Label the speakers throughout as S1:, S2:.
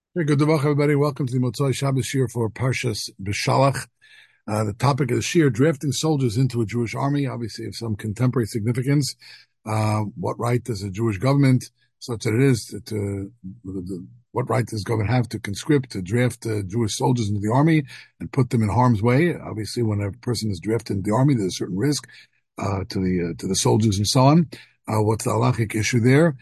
S1: Hey, good day, everybody. Welcome to the Motzai Shabbos Shir for Parshas B'Shalach. The topic of the Shir, drafting soldiers into a Jewish army, obviously of some contemporary significance. What right does a Jewish government, such that it is, what right does government have to conscript, to draft Jewish soldiers into the army and put them in harm's way? Obviously, when a person is drafted into the army, there's a certain risk to the soldiers and so on. What's the halachic issue there?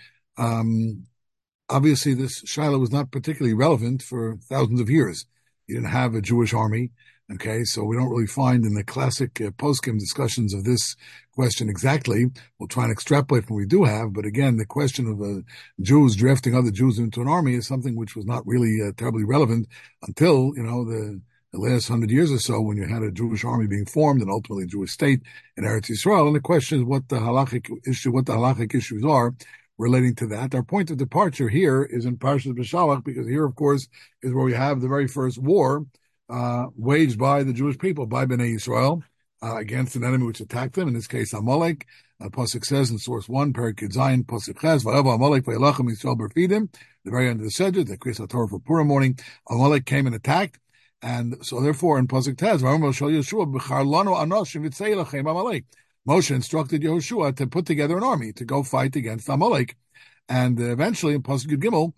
S1: Obviously, this Shiloh was not particularly relevant for thousands of years. You didn't have a Jewish army, okay? So we don't really find in the classic poskim discussions of this question exactly. We'll try and extrapolate from what we do have, but again, the question of Jews drafting other Jews into an army is something which was not really terribly relevant until, the last 100 years or so, when you had a Jewish army being formed and ultimately a Jewish state in Eretz Yisrael. And the question is what the halachic issues are relating to that. Our point of departure here is in Parshas B'Shalach, because here, of course, is where we have the very first war waged by the Jewish people, by Bnei Yisrael, against an enemy which attacked them, in this case, Amalek. Pasuk says in source 1, Perek Zayin, Pasuk Ches, Va'eva Amalek v'yelachem Yisrael b'rfidim, the very end of the Sedra, the Kriyas HaTorah for Purim morning, Amalek came and attacked, and so therefore in Pasuk Tes, Va'omer Shal Yeshua, B'char lanu anoshim v'tzei lachem Amalek. Moshe instructed Yehoshua to put together an army to go fight against Amalek. And eventually, in Pasuk Gimel,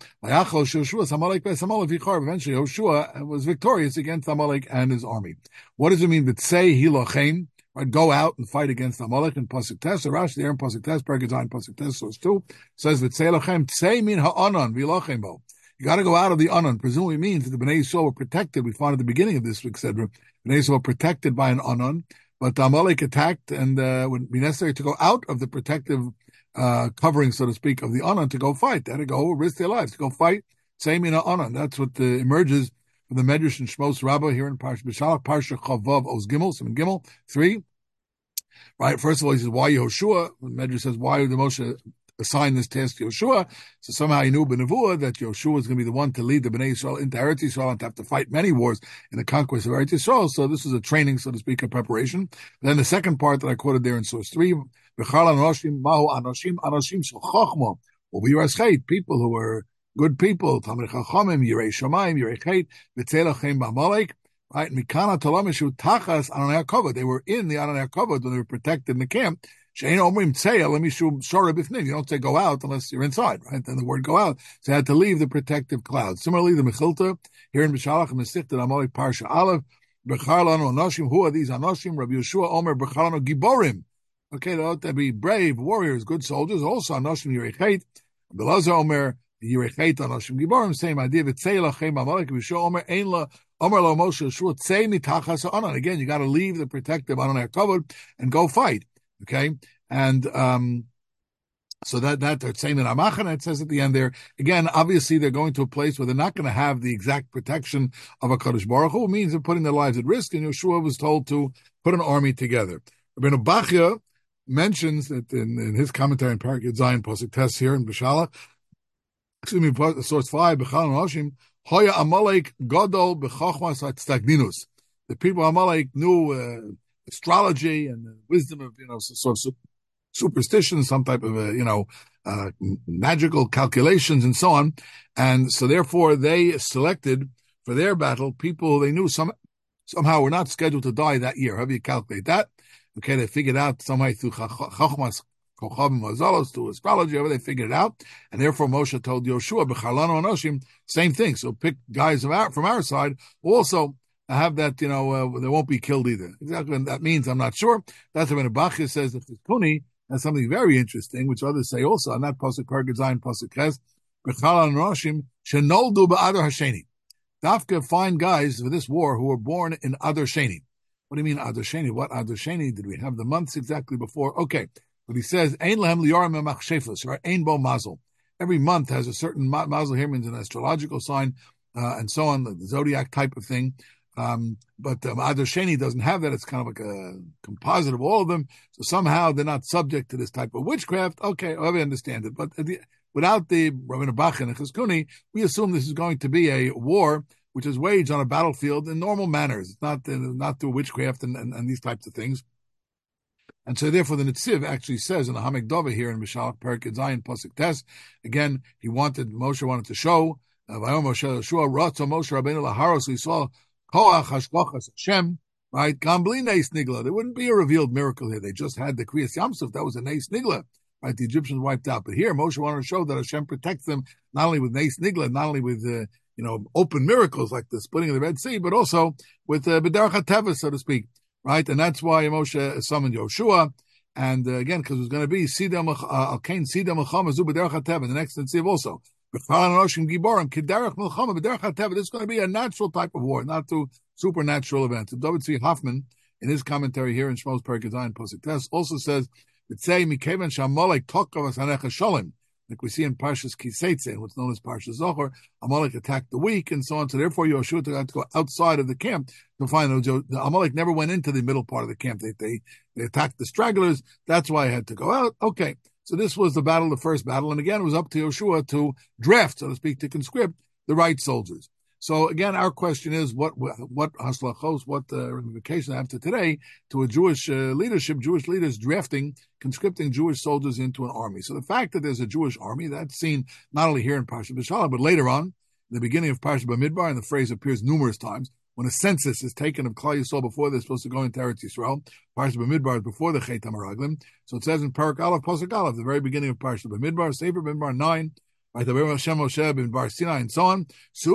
S1: eventually Yehoshua was victorious against Amalek and his army. What does it mean? V'tzei hilochem, right? Go out and fight against Amalek in Pasuk Tes. So Rashi there in Pasuk Tes, Perek Zayin, Pasuk Tes, source 2, says v'tzei lochem, tzei min ha'anan v'ilochem bo. You got to go out of the Anan. Presumably means that the Bnei Yisrael were protected. We find at the beginning of this week's Sedra, Bnei Yisrael were protected by an Anan. But Amalek attacked, and would be necessary to go out of the protective covering, so to speak, of the Anan to go fight. They had to go risk their lives to go fight. Same in Anan. That's what emerges from the Medrash and Shmos Rabbah here in Parsha B'Shalach, Parsha Chavav Oz Gimel, Simon Gimel 3. Right. First of all, he says why Yehoshua. Medrash says why did Moshe assign this task to Yehoshua? So somehow he knew B'Nevuah that Yehoshua was going to be the one to lead the Bnei Yisrael into Eretz Yisrael and to have to fight many wars in the conquest of Eretz Yisrael. So this was a training, so to speak, a preparation. Then the second part that I quoted there in source 3, B'chal anoshim mahu anoshim shel chochma, people who were good people, Talmid Chachamim, Yirei Shamayim, Yirei Chet, V'tzei lachem b'Amalek. Right, Mikana Talomishu Tachas Ananei HaKavod. They were in the Ananei HaKavod when they were protected in the camp. You don't say go out unless you're inside, right? Then the word go out. So they had to leave the protective cloud. Similarly, the Mechilta, here in B'Shalach, Mesichta Amalek Parsha Aleph, B'char lanu Anoshim, who are these Anoshim? Rabbi Yeshua Omer, B'char lanu Giborim. Okay, they ought to be brave warriors, good soldiers. Also, Anoshim Yirei Chet, Belazar Omer, Yirei Chet, Anoshim Giborim, same idea. V'tzei lachem Amalek, Yeshua Omer, Ein la, Omer lo Moshe Yeshua, tzei mitachas ha'anan. Again, you got to leave the protective Ananei HaKavod and go fight. Okay, and so that saying that Amachana, it says at the end there again. Obviously, they're going to a place where they're not going to have the exact protection of a Kadosh Baruch Hu. It means they're putting their lives at risk. And Yeshua was told to put an army together. Rabbeinu Bachya mentions that in his commentary in Perek Zayin Pasuk Tes here in B'Shalach, source 5, B'chal Anoshim, Hoya Amalek Gadol B'Chochmas HaTzdagninus. The people of Amalek knew astrology and the wisdom of, sort of superstition, some type of, magical calculations and so on. And so therefore they selected for their battle people they knew somehow were not scheduled to die that year. How do you calculate that? Okay, they figured out somehow through Chachmas, Kochavim, Mazalos, to astrology, they figured it out. And therefore Moshe told Yoshua, B'charlanu Anoshim, same thing. So pick guys from our side also have that, they won't be killed either. Exactly what that means, I'm not sure. That's when Bachya says that the Kuni has something very interesting, which others say also, and that Pasuk Perek Zayin Pasuk Ches, B'chal Anoshim Shenoldu Ba'adar Hasheni. Dafka find guys for this war who were born in Adar Sheni. What do you mean Adar Sheni? What Adar Sheni? Did we have the months exactly before? Okay. But he says, Ein Lehem Liyorim Machshefus, right? Ein Bo Mazel. Every month has a certain mazel. Here means an astrological sign, and so on, the zodiac type of thing. But Adar Sheni doesn't have that. It's kind of like a composite of all of them. So somehow they're not subject to this type of witchcraft. Okay, I understand it. But without the Rabbeinu Bachya and Chizkuni, we assume this is going to be a war which is waged on a battlefield in normal manners. It's not through witchcraft and these types of things. And so therefore the Netziv actually says in the Hamek Dova here in B'Shalach Perek Zayin Pasuk Tes, again, Moshe wanted to show Moshe Yeshua Ratza Moshe Rabbeinu Laharos. We saw Koach Hashkochas Hashem. Right, Gambli Neis Nigla. There wouldn't be a revealed miracle here. They just had the Kriyas Yamsuf. That was a Neis Nigla. Right, the Egyptians wiped out. But here, Moshe wanted to show that Hashem protects them not only with Neis Nigla, not only with open miracles like the splitting of the Red Sea, but also with B'derech HaTeva, so to speak. Right, and that's why Moshe summoned Yoshua. And again, because it was going to be Sida Alkain Sida Melchama Zu B'derech HaTeva. The next incentive also. This is going to be a natural type of war, not through supernatural events. David Tzvi Hoffman, in his commentary here in Shmos Perek Zayin Pasuk Tes, also says that say Mikevan Shamalek Tokavas Hanecha Shalom, like we see in Parshas Kiseitze, what's known as Parshas Zohar. Amalek attacked the weak and so on. So therefore, Yoshua had to go outside of the camp to find the Amalek never went into the middle part of the camp. They attacked the stragglers. That's why I had to go out. Okay. So this was the battle, the first battle. And again, it was up to Yoshua to draft, so to speak, to conscript the right soldiers. So again, our question is, what haslachos, what ramifications after today to a Jewish leadership, Jewish leaders drafting, conscripting Jewish soldiers into an army. So the fact that there's a Jewish army, that's seen not only here in Parshat Beshalach, but later on, in the beginning of Parshat Bamidbar, and the phrase appears numerous times, when a census is taken of Klal Yisrael before they're supposed to go into Eretz Yisrael. Parshat Bamidbar is before the Chet HaMeraglim. So it says in Parak Aleph, Pasuk Aleph, the very beginning of Parshat Bamidbar, Sefer Bamidbar 9, right, the Hashem Moshe Bamidbar Sinai, and so on.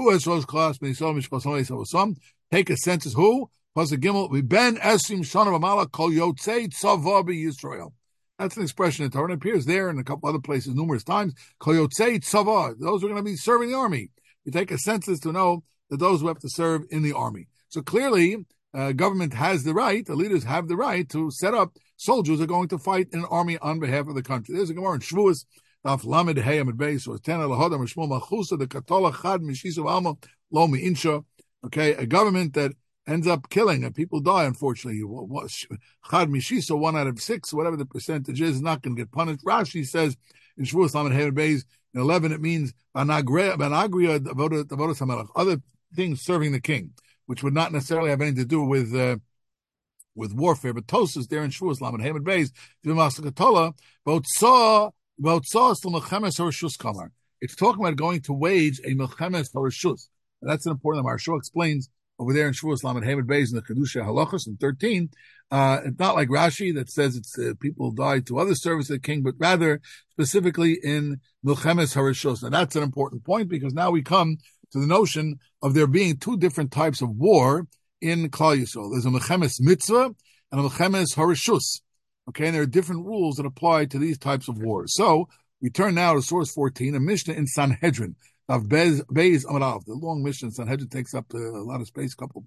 S1: Take a census. Who? Pasuk Gimel, Ben Esim Shana V'Mala Kol Yotzei Tzava B'Yisrael. That's an expression in Torah. It appears there and a couple other places numerous times. Kol Yotzei Tzava. Those are going to be serving the army. You take a census to know that those who have to serve in the army. So clearly, government has the right, the leaders have the right to set up soldiers who are going to fight in an army on behalf of the country. There's a Gemara in Shavuos, Daf Lamed Hey Amid Beis, so it's 10 Alahodam, Shmuel Machusa, the Katola Chad Mishisav Alma, Lo Mi'insha. Okay, a government that ends up killing and people die, unfortunately. Chad Mishisa, 1 out of 6, whatever the percentage is not going to get punished. Rashi says in Shavuos Lamed Hey Amid Beis, in 11, it means Banagria Devodas HaMelech, other things serving the king, which would not necessarily have anything to do with warfare. But Tosas there in Shavuos Lamed Hey Amid Beis, V'Masakatola, it's talking about going to wage a Melchemes Harishus. That's an important. Maharsha explains over there in Shavuos Lamed Hey Amid Beis in the Kedusha Halachos in 13. It's not like Rashi that says it's people die to other service of the king, but rather specifically in Melchemes Harishus. Now that's an important point because now we come to the notion of there being two different types of war in Klal Yisrael. There's a Melchemes Mitzvah and a Melchemes Harishus. Okay, and there are different rules that apply to these types of wars. So we turn now to source 14, a Mishnah in Sanhedrin of Beis Amud Aleph. The long Mishnah in Sanhedrin takes up a lot of space, a couple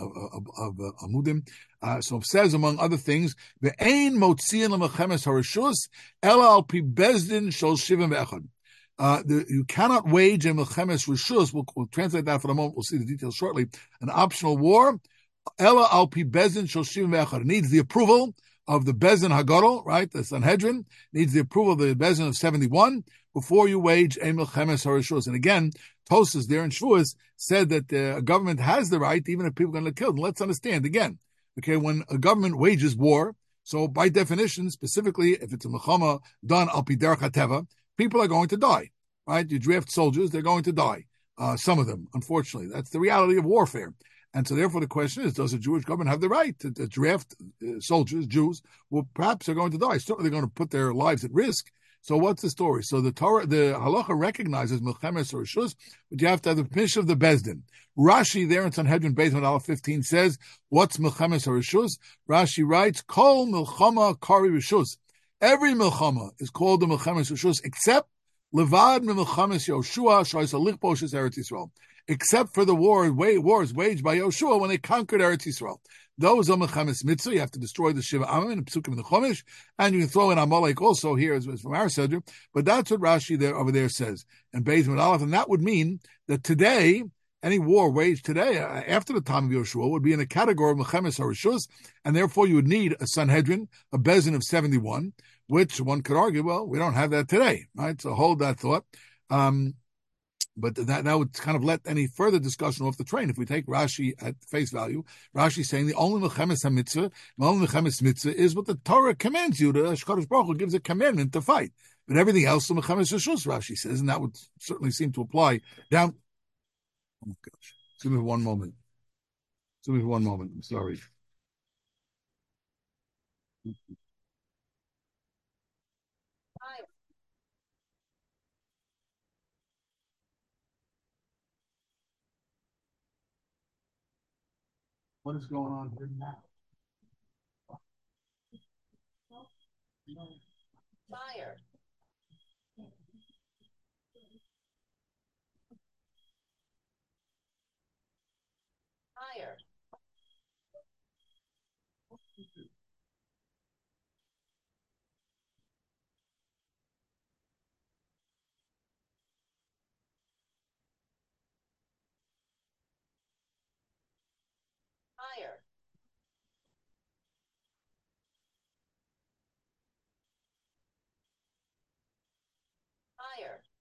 S1: of amudim. So it says, among other things, "Ve'ein motziin lemelchemes harishus ela al pi bezdin shel shivim ve'echad." You cannot wage a melchemes rishus. We'll translate that for the moment. We'll see the details shortly. An optional war, ela al pi bezdin shel shivim ve'echad. It needs the approval of the Bezin Hagadol, right? The Sanhedrin needs the approval of the Bezin of 71 before you wage a Melchemes Harishus. And again, Tosas there in Shavuos said that the government has the right, even if people are going to kill them. Let's understand again, okay, when a government wages war, so by definition, specifically, if it's a Melchama done al pi derech hateva, people are going to die, right? You draft soldiers, they're going to die. Some of them, unfortunately. That's the reality of warfare. And so therefore the question is, does the Jewish government have the right to draft soldiers, Jews, who perhaps are going to die? Certainly they're going to put their lives at risk. So what's the story? So the Torah, the halacha recognizes Melchemes Harishus, but you have to have the permission of the Bezdin. Rashi there in Sanhedrin Beis Amud Aleph 15 says, what's Melchemes Harishus? Rashi writes, Kol Melchama Kari Rishus. Every Melchama is called the Melchemes Harishus, except Levad Melchemes Yoshua Shoysa Lichboshes Eretz Yisrael. Except for the wars waged by Yoshua when they conquered Eretz Yisrael. Those are Melchemes Mitzvah. You have to destroy the Shiva Amim and Psukim in the Chumash, and you can throw in Amalek also here as from our Seder. But that's what Rashi there over there says. And Beis Amud Aleph, and that would mean that today, any war waged today after the time of Yoshua would be in a category of Melchemes Harishus, and therefore you would need a Sanhedrin, a Bezin of 71, which one could argue, well, we don't have that today, right? So hold that thought. But that would kind of let any further discussion off the train. If we take Rashi at face value, Rashi saying the only Melchemes HaMitzvah, the only Melchemes Mitzvah is what the Torah commands you. The Hakadosh Baruch Hu gives a commandment to fight. But everything else is Melchemes Rishus, Rashi says, and that would certainly seem to apply down Oh my gosh. Excuse me for one moment. Excuse me for one moment. I'm sorry. What is going on here now?
S2: Fire. Fire. Fire. Fire.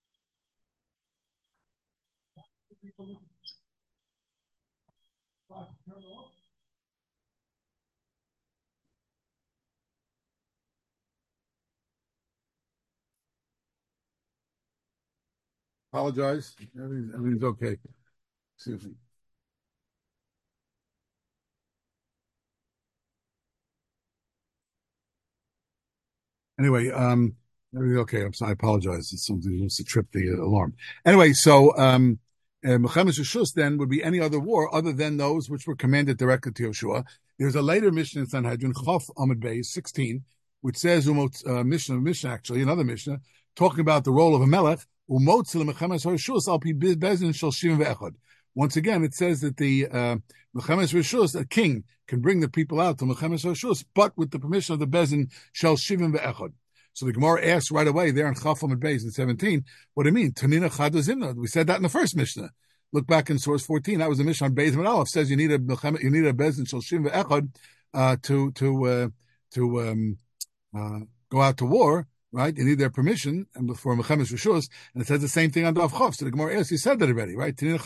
S1: Apologize. Everything's okay. Excuse me. Anyway, everything okay. I apologize. It's something just to trip the alarm. Anyway, so Milchemes Reshus then would be any other war other than those which were commanded directly to Yeshua. There's a later mission in Sanhedrin, Chof Amud Beis 16, which says Mishnah actually, another Mishnah, talking about the role of a melech. Once again, it says that the Milchemes Reshus, a king, can bring the people out to Milchemes Reshus, but with the permission of the Bezin shall shivim ve'echad. So the Gemara asks right away there in Chaf Amud Beis in 17, what do you mean? Tanina chadazimna. We said that in the first Mishnah. Look back in source 14. That was the Mishnah on Beis and Aleph. Says you need a Bezin shall shivim ve'echad to go out to war. Right, you need their permission and for Milchemes Reshus, and it says the same thing on Daf Chof. So the Gemara asks, you said that already, right? The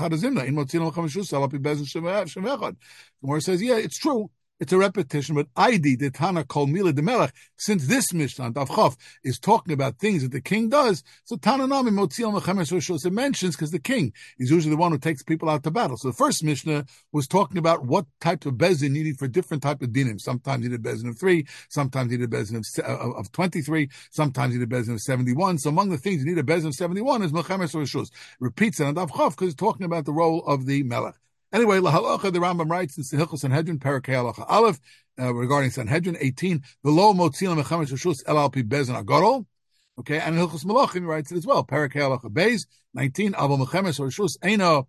S1: Gemara says, yeah, it's true. It's a repetition, but Aidi, the Tana Kol Mila de Melech, since this Mishnah, Daf Chof, is talking about things that the king does, so Tana Nami Motziel Milchemes Reshus, it mentions because the king is usually the one who takes people out to battle. So the first Mishnah was talking about what type of bezin you need for different type of dinim. Sometimes you need a bezin of 3, sometimes you need a bezin of 23, sometimes you need a bezin of 71. So among the things you need a bezin of 71 is Milchemes Reshus. Repeats it on Daf Chof because it's talking about the role of the Melech. Anyway, lahalacha, the Rambam writes in Hilchos Sanhedrin, Parakei Halacha Aleph, regarding Sanhedrin 18, the lo motziel Milchemes Reshus el al pi bezin agadol. Okay, and Hilchos Malachim writes it as well. Parakei Halacha Beis 19, Avo Milchemes Reshus eina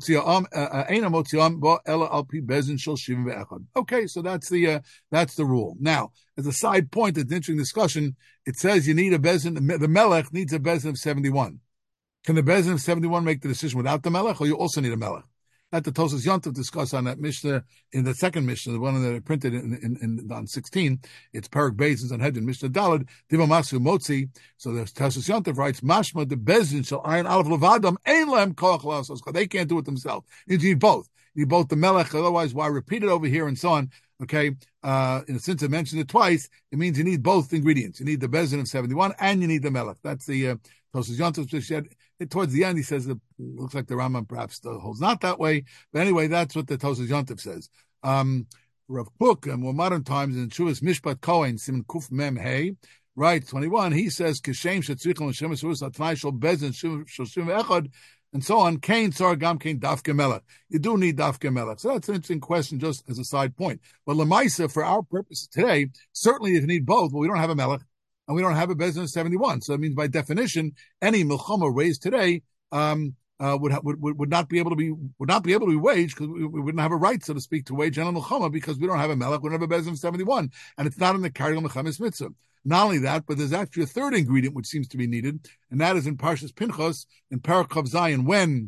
S1: motziam bo el al pi bezin shel shivim ve'echad. Okay, so that's the rule. Now, as a side point, it's an interesting discussion. It says you need a bezin. The Melech needs a bezin of 71. Can the bezin of 71 make the decision without the Melech, or you also need a Melech? That the Tosas Yontav discuss on that Mishnah in the second Mishnah, the one that I printed on 16. It's Parak Beis and Sanhedrin Mishnah Dalad Diva Masu Motzi. So the Tosas Yontav writes Mashma the Bezin shall iron Aleph Levadam Ein Lem Koach Lasos. They can't do it themselves. You need both. You need both the Melech. Otherwise, why repeat it over here and so on? Okay, since I mentioned it twice, it means you need both ingredients. You need the Bezin of 71 and you need the Melech. That's the Tosas Yontav said. Towards the end, he says it looks like the Rambam perhaps holds not that way. But anyway, that's what the Tosas Yontav says. Rav Kook, in more modern times, in Shuvas Mishpat Kohen, Siman Kuf Mem Hey, right, 21, he says, Kishem Shetzrichel and Shemes Rus Atnai Shol Bezin Shoshim Echad, and so on. Kain Sar Gam Kain Dafke Melech. You do need Dafke Melech. So that's an interesting question, just as a side point. But Lamaisa, for our purposes today, certainly if you need both, but we don't have a Melech. And we don't have a bezin of 71. So that means by definition, any milchama raised today would not be able to be waged because we wouldn't have a right, so to speak, to wage any milchama because we don't have a melech, we don't have a bezin of 71, and it's not in the Kariyel Milchemes Mitzvah. Not only that, but there's actually a third ingredient which seems to be needed, and that is in Parshas Pinchas in Parak Chav Zayin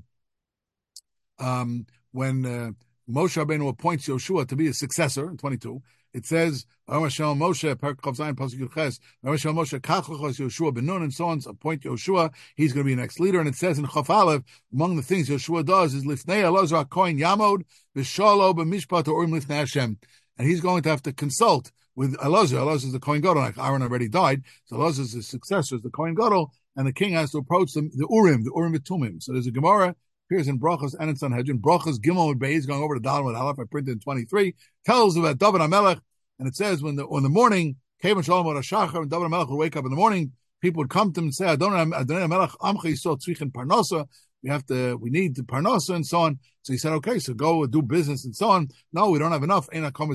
S1: when Moshe Rabbeinu appoints Yoshua to be his successor in 22. It says, Moshe, Moshe, Yoshua ben Nun, and so on, appoint Yoshua. He's going to be the next leader. And it says in Chaf Aleph, among the things Yoshua does is Lifnei Elazar HaKohen Yamod, V'shalo b'mishpat ha'urim Lifnei Hashem. And he's going to have to consult with Elazar. Elazar is the Kohen Gadol. Like Aaron already died. So Elazar is his successor, is the Kohen Gadol. And the king has to approach the Urim V'Tumim. So there's a Gemara, appears in Brachos and in Sanhedrin. Brachos Gimel and Beis, going over to Dalet with Aleph, I printed in 23, tells about David HaMelech, and it says when the morning, Kevin Shalom or Shachar, and David HaMelech would wake up in the morning, people would come to him and say, Adonai HaMelech, Amcha Yisrael Tzrichin Parnasa, we need the Parnasa and so on. So he said, okay, so go do business and so on. No, we don't have enough. We don't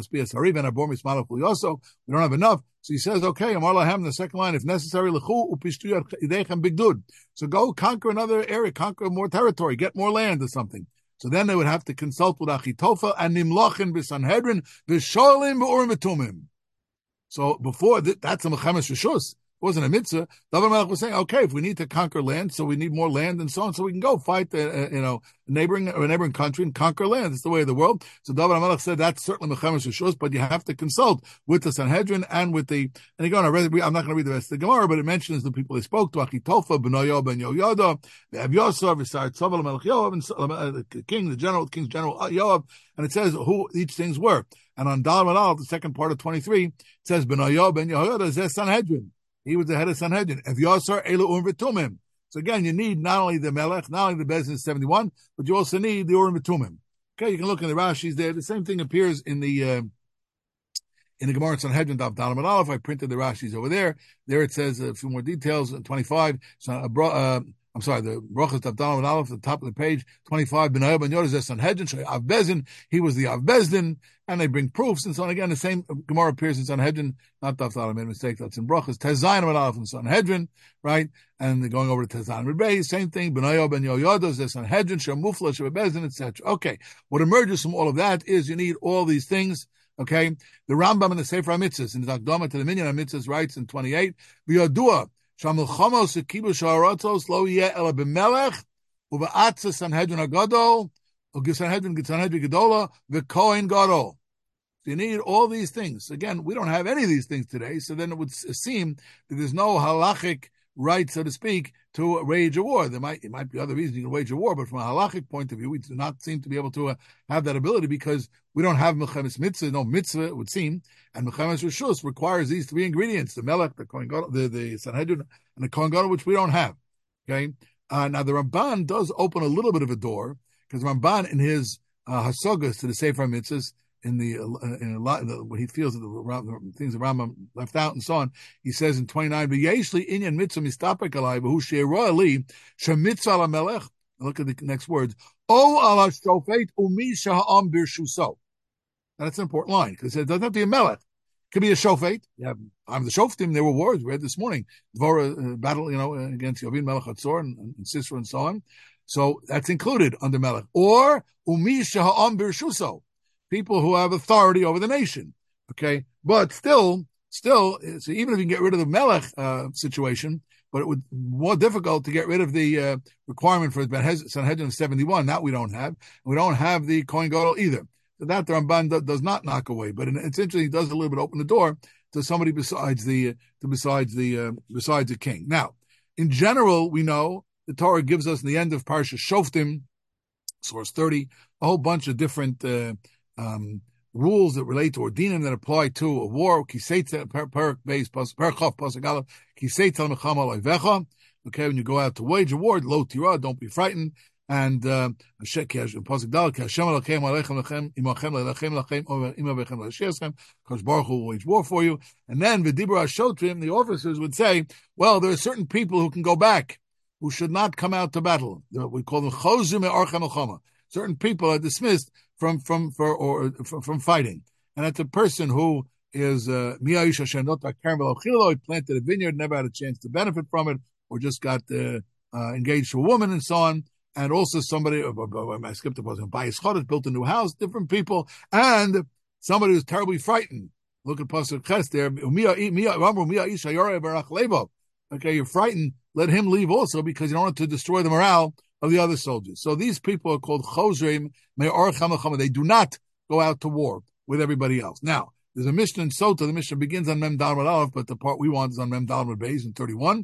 S1: have enough. So he says, okay, Amar Lahem, the second line, if necessary, so go conquer another area, conquer more territory, get more land or something. So then they would have to consult with Achitophel and Nimlochin b'Sanhedrin v'sholim b'urim v'tumim. So before that's a mechemes reshus. It wasn't a mitzvah. David Melech was saying, okay, if we need to conquer land, so we need more land and so on, so we can go fight, a neighboring country and conquer land. It's the way of the world. So David Melech said that's certainly mechemes reshus, but you have to consult with the Sanhedrin and with the. And again, I'm not going to read the rest of the Gemara, but it mentions the people they spoke to: Achitophel, Benoyo, Ben Yoyada, Avyosar, Visar Tzovel, Melech Yoav, and the king's general Yoav, and it says who each things were. And on Dalet Aleph, the second part of 23, it says Benoyo, Ben Yoyada is their Sanhedrin. He was the head of Sanhedrin. If Yosar Elu Urim V'Tumim. So again, you need not only the Melech, not only the Bezin 71, but you also need the Urim V'Tumim. Okay, you can look in the Rashi's there. The same thing appears in the Gemara in Sanhedrin, Dalet Amud Aleph. I printed the Rashi's over there. There it says a few more details. 25. I'm sorry, the Brachos Dalet Amud Aleph, at the top of the page. 25. Benayah Ben Yodah Sanhedrin. Av Bezin. He was the Av Bezdin. And they bring proofs and so on. Again, the same Gemara appears in Sanhedrin. Not Dalet, I made a mistake. That's in Brachos. Tezayin Amud Aleph in Sanhedrin, right? And they're going over to Tezayin Amud Beis, same thing. Benayah Ben Yodah, there's Sanhedrin, Shemufla, Shebezdin, etc. Okay. What emerges from all of that is you need all these things. Okay. The Rambam in the Sefer HaMitzvahs, in the Akdama to the Minyan HaMitzvahs, writes in 28, V'yodua, Shamilchamos Sekibu Sha'aratzos Lo Yeh Ela B'melech, U'Ba'atza Sanhedrin HaGadol, Sanhedrin Gedola, V'Kohen Gadol. So you need all these things. Again, we don't have any of these things today, so then it would seem that there's no halachic right, so to speak, to wage a war. It might be other reasons you can wage a war, but from a halachic point of view, we do not seem to be able to have that ability because we don't have mechemes mitzvah, no mitzvah, it would seem, and mechemes reshus requires these three ingredients: the melech, the kohen gadol, the Sanhedrin, and the kohen gadol, which we don't have. Okay, now the Ramban does open a little bit of a door because Ramban in his hasagas to the Sefer HaMitzvahs, what he feels that the things the Rambam left out and so on, he says in 29, V'yeshli inyan mitzvah mistapek alai v'hu she'eroa li shemitzvah ala melech. Look at the next words. O ala shofet umi shaha'am birshuso. That's an important line because it doesn't have to be a melech. It could be a shofet. Yeah, I'm the shoftim. There were wars we had this morning. Dvorah battle, against Yavin Melech Hatzor and Sisera and so on. So that's included under melech. Or umi shaha'am birshuso. People who have authority over the nation, okay? But still, so even if you can get rid of the Melech situation, but it would be more difficult to get rid of the requirement for Sanhedrin 71. That we don't have. We don't have the Kohen Gadol either. So that the Ramban does not knock away. But it's interesting, he does a little bit open the door to somebody besides the king. Now, in general, we know the Torah gives us in the end of Parsha Shoftim, source 30, a whole bunch of different rules that relate to ordinim that apply to a war. Okay, when you go out to wage a war, lo tira, don't be frightened. And because Baruch Hu will wage war for you. And then v'dibra shotrim, the officers would say, well, there are certain people who can go back, who should not come out to battle. We call them chozim me'archa melchama. Certain people are dismissed from fighting, and that's a person who is planted a vineyard, never had a chance to benefit from it, or just got engaged to a woman and so on, and also somebody I skipped a person, built a new house, different people, and somebody who's terribly frightened. Look at Pasuk Ches there. Okay, you're frightened. Let him leave also because you don't want to destroy the morale of the other soldiers. So these people are called chozrim me'or chamachama. They do not go out to war with everybody else. Now, there's a Mishnah in Sota. The Mishnah begins on Mem Daled Aleph, but the part we want is on Mem Daled Beis in 31.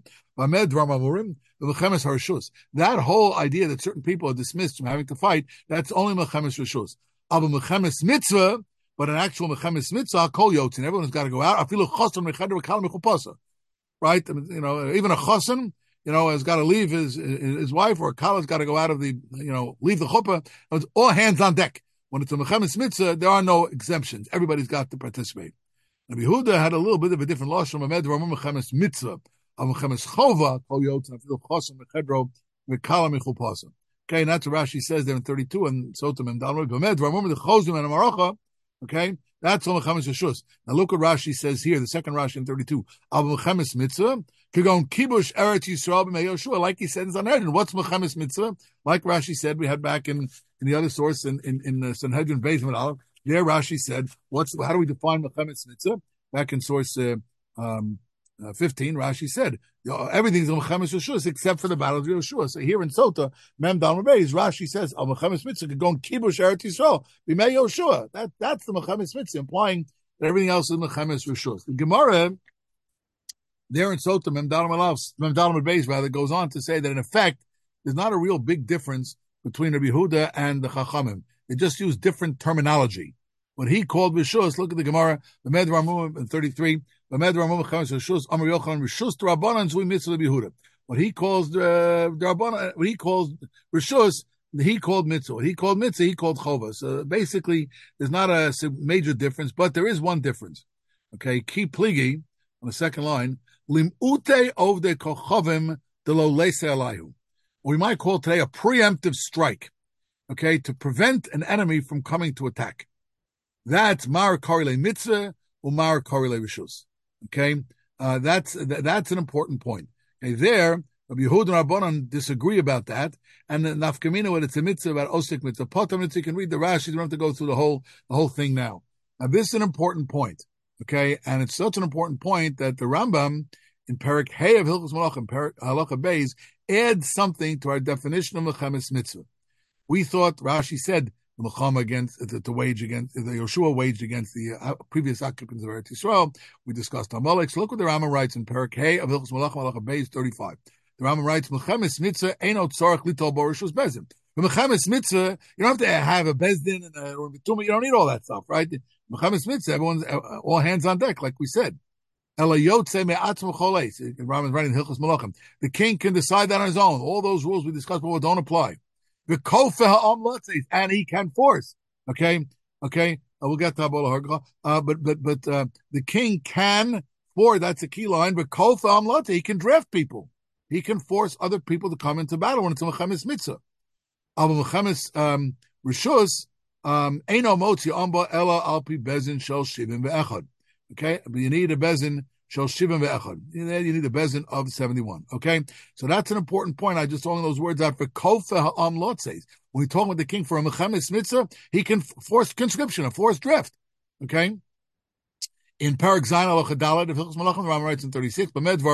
S1: That whole idea that certain people are dismissed from having to fight, that's only mechemes reshus. Abu mechemes mitzvah, but an actual mechemes mitzvah, kol yotzin. Everyone's got to go out. Afilu chosan mechadr v'kal mechupasa. Right? Even a chosan has got to leave his wife, or a Kala's got to go out of the, leave the chuppah. It's all hands on deck. When it's a mechemes mitzvah, there are no exemptions. Everybody's got to participate. Rabbi Yehuda had a little bit of a different loss from a mechemes mitzvah, a mechemes chova, kol yotza, afilu chosam mechedro, v'kala michupasa. Okay, and that's what Rashi says there in 32, and Sotam and Dalmud, Vamed, Ramum, the chozim and Amaracha, okay, that's all mechemes reshus. Now look what Rashi says here, the second Rashi in 32, al mechemes mitzvah, kigon kibush eretz Yisrael b'mei Yoshua, like he said in Sanhedrin. What's mechemes mitzvah? Like Rashi said, we had back in the other source in Sanhedrin Beis Aleph. There Rashi said, how do we define mechemes mitzvah? Back in source 15, Rashi said, everything's a mechemes reshus except for the battle of Yoshua. So here in Sota, Mem Dal Beis, Rashi says, al mechemes mitzvah could go and kibush eretz Yisrael b'mei Yoshua. That's the mechemes mitzvah, implying that everything else is mechemes reshus. The Gemara there in Sota, Mem Dal Beis, rather, goes on to say that in effect, there's not a real big difference between Rabbi Yehuda and the Chachamim. They just use different terminology. What he called Rishus, look at the Gemara, Vamed Ramum in 33, Vamed Ramum Chametz Rishus, Amar Yochanan, Rishus D'Rabbanan Zui Mitzvah Rabbi Yehuda. What he calls what he calls Rishus, he called Mitzvah. What he called Mitzvah, he called Chova. So basically, there's not a major difference, but there is one difference. Okay, Ki Pligi, on the second line, Lim'ute Ovde Kochavim Delo Leise Alayhu. We might call today a preemptive strike, okay, to prevent an enemy from coming to attack. That's Mar Korile Mitzvah or Mar Korile Rishus. Okay, that's an important point. Okay, there, Rabbi Yehuda and Rabbanan disagree about that, and the Nafkamina, when it's a mitzvah about Osik Mitzvah, Potam Mitzvah, you can read the Rashi, you don't have to go through the whole thing now. Now, this is an important point, okay, and it's such an important point that the Rambam in Perek Hey of Hilchos Malachim, Perek Halacha Beis, adds something to our definition of mechemes mitzvah. We thought Rashi said the Melchama against the wage against the Yoshua waged against the previous occupants of Eretz Yisrael. We discussed Amalek. So look what the Rambam writes in Perek Hey of Hilchos Malachim Halacha Beis 35. The Rambam writes, mechemes mitzvah ain't tzarich litol bo rishus bezin. The mechemes mitzvah, you don't have to have a bezdin and or betuma. You don't need all that stuff, right? Mechemes mitzvah, everyone's all hands on deck, like we said. Rambam is writing Hilchos Malachim. The king can decide that on his own. All those rules we discussed before don't apply. And he can force. Okay. We'll get to but the king can force. That's a key line. But he can draft people. He can force other people to come into battle when it's a mechemes mitzvah. Mechemes rishus eino motzi amba ela alpi bezin shel shivim ve'echad. Okay, but you need a bezin shel shivim ve'echad. You need a bezin of 71. Okay, so that's an important point. I just throwing those words out for kofa ha'am lotzes. When we talk with the king for a mechemes mitzvah, he can force conscription, a forced draft. Okay. In Perek Zayin Halacha Daled of Hilchos Malachim, the Rambam writes in 36,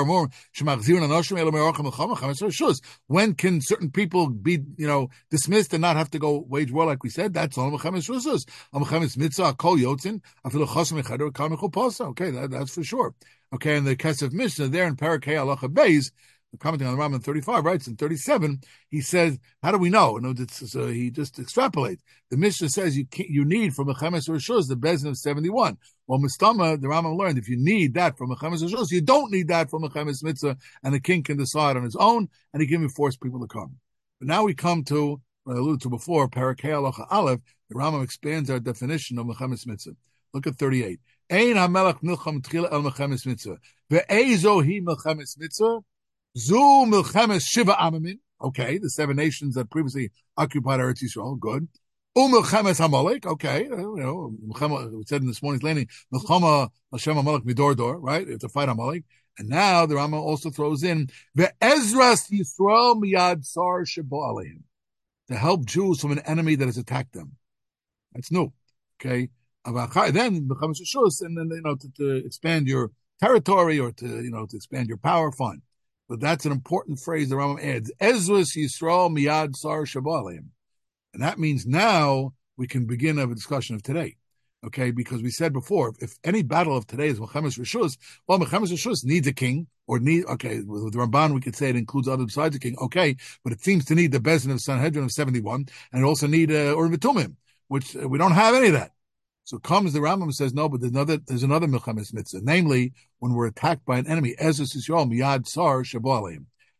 S1: when can certain people be, dismissed and not have to go wage war like we said? That's all mechemes rishus. Mechemes mitzvah kol yotzin afilu chosam echeder kal michul pasa. Okay, that's for sure. Okay, and the Kesef Mishnah there in Perek Hey Halacha Beis, commenting on the Rambam 35, writes in 37, he says, how do we know? So he just extrapolates. The Mishnah says you need from mechemes rishus the bezin of 71. Well, Mistama, the Rambam learned, if you need that from mechemes rishus, you don't need that from mechemes mitzvah, and the king can decide on his own, and he can force people to come. But now we come to, what I alluded to before, Perek Hey Halacha Aleph, the Rambam expands our definition of mechemes mitzvah. Look at 38. Ein hamelech nilcham tchila el mechemes mitzvah. Ve'ezo hi mechemes mitzvah. Zu milchemes shiva amamin. Okay, the 7 nations that previously occupied Eretz Yisrael. Good. Milchemes Amalek. Okay, we said in this morning's landing, Milchama Hashem Amalek midor dor. Right, it's a fight Amalek. And now the Rambam also throws in ve'ezras Yisrael miyad sar shebo aleim, to help Jews from an enemy that has attacked them. That's new. Okay. Then milchemes rishus, and then to expand your territory or to expand your power. Fine. But that's an important phrase the Rambam adds. Ezras Yisrael miyad sar shebo aleim. And that means now we can begin a discussion of today. Okay, because we said before, if any battle of today is mechemes rishus, well, mechemes rishus needs a king, with the Ramban we could say it includes other besides the king, okay, but it seems to need the bezin of Sanhedrin of 71, and it also need Urim v'Tumim, which we don't have any of that. So comes the Rambam and says, no, but there's another mechemes mitzvah, namely, when we're attacked by an enemy, Ezras Yisrael miyad sar shebo aleim.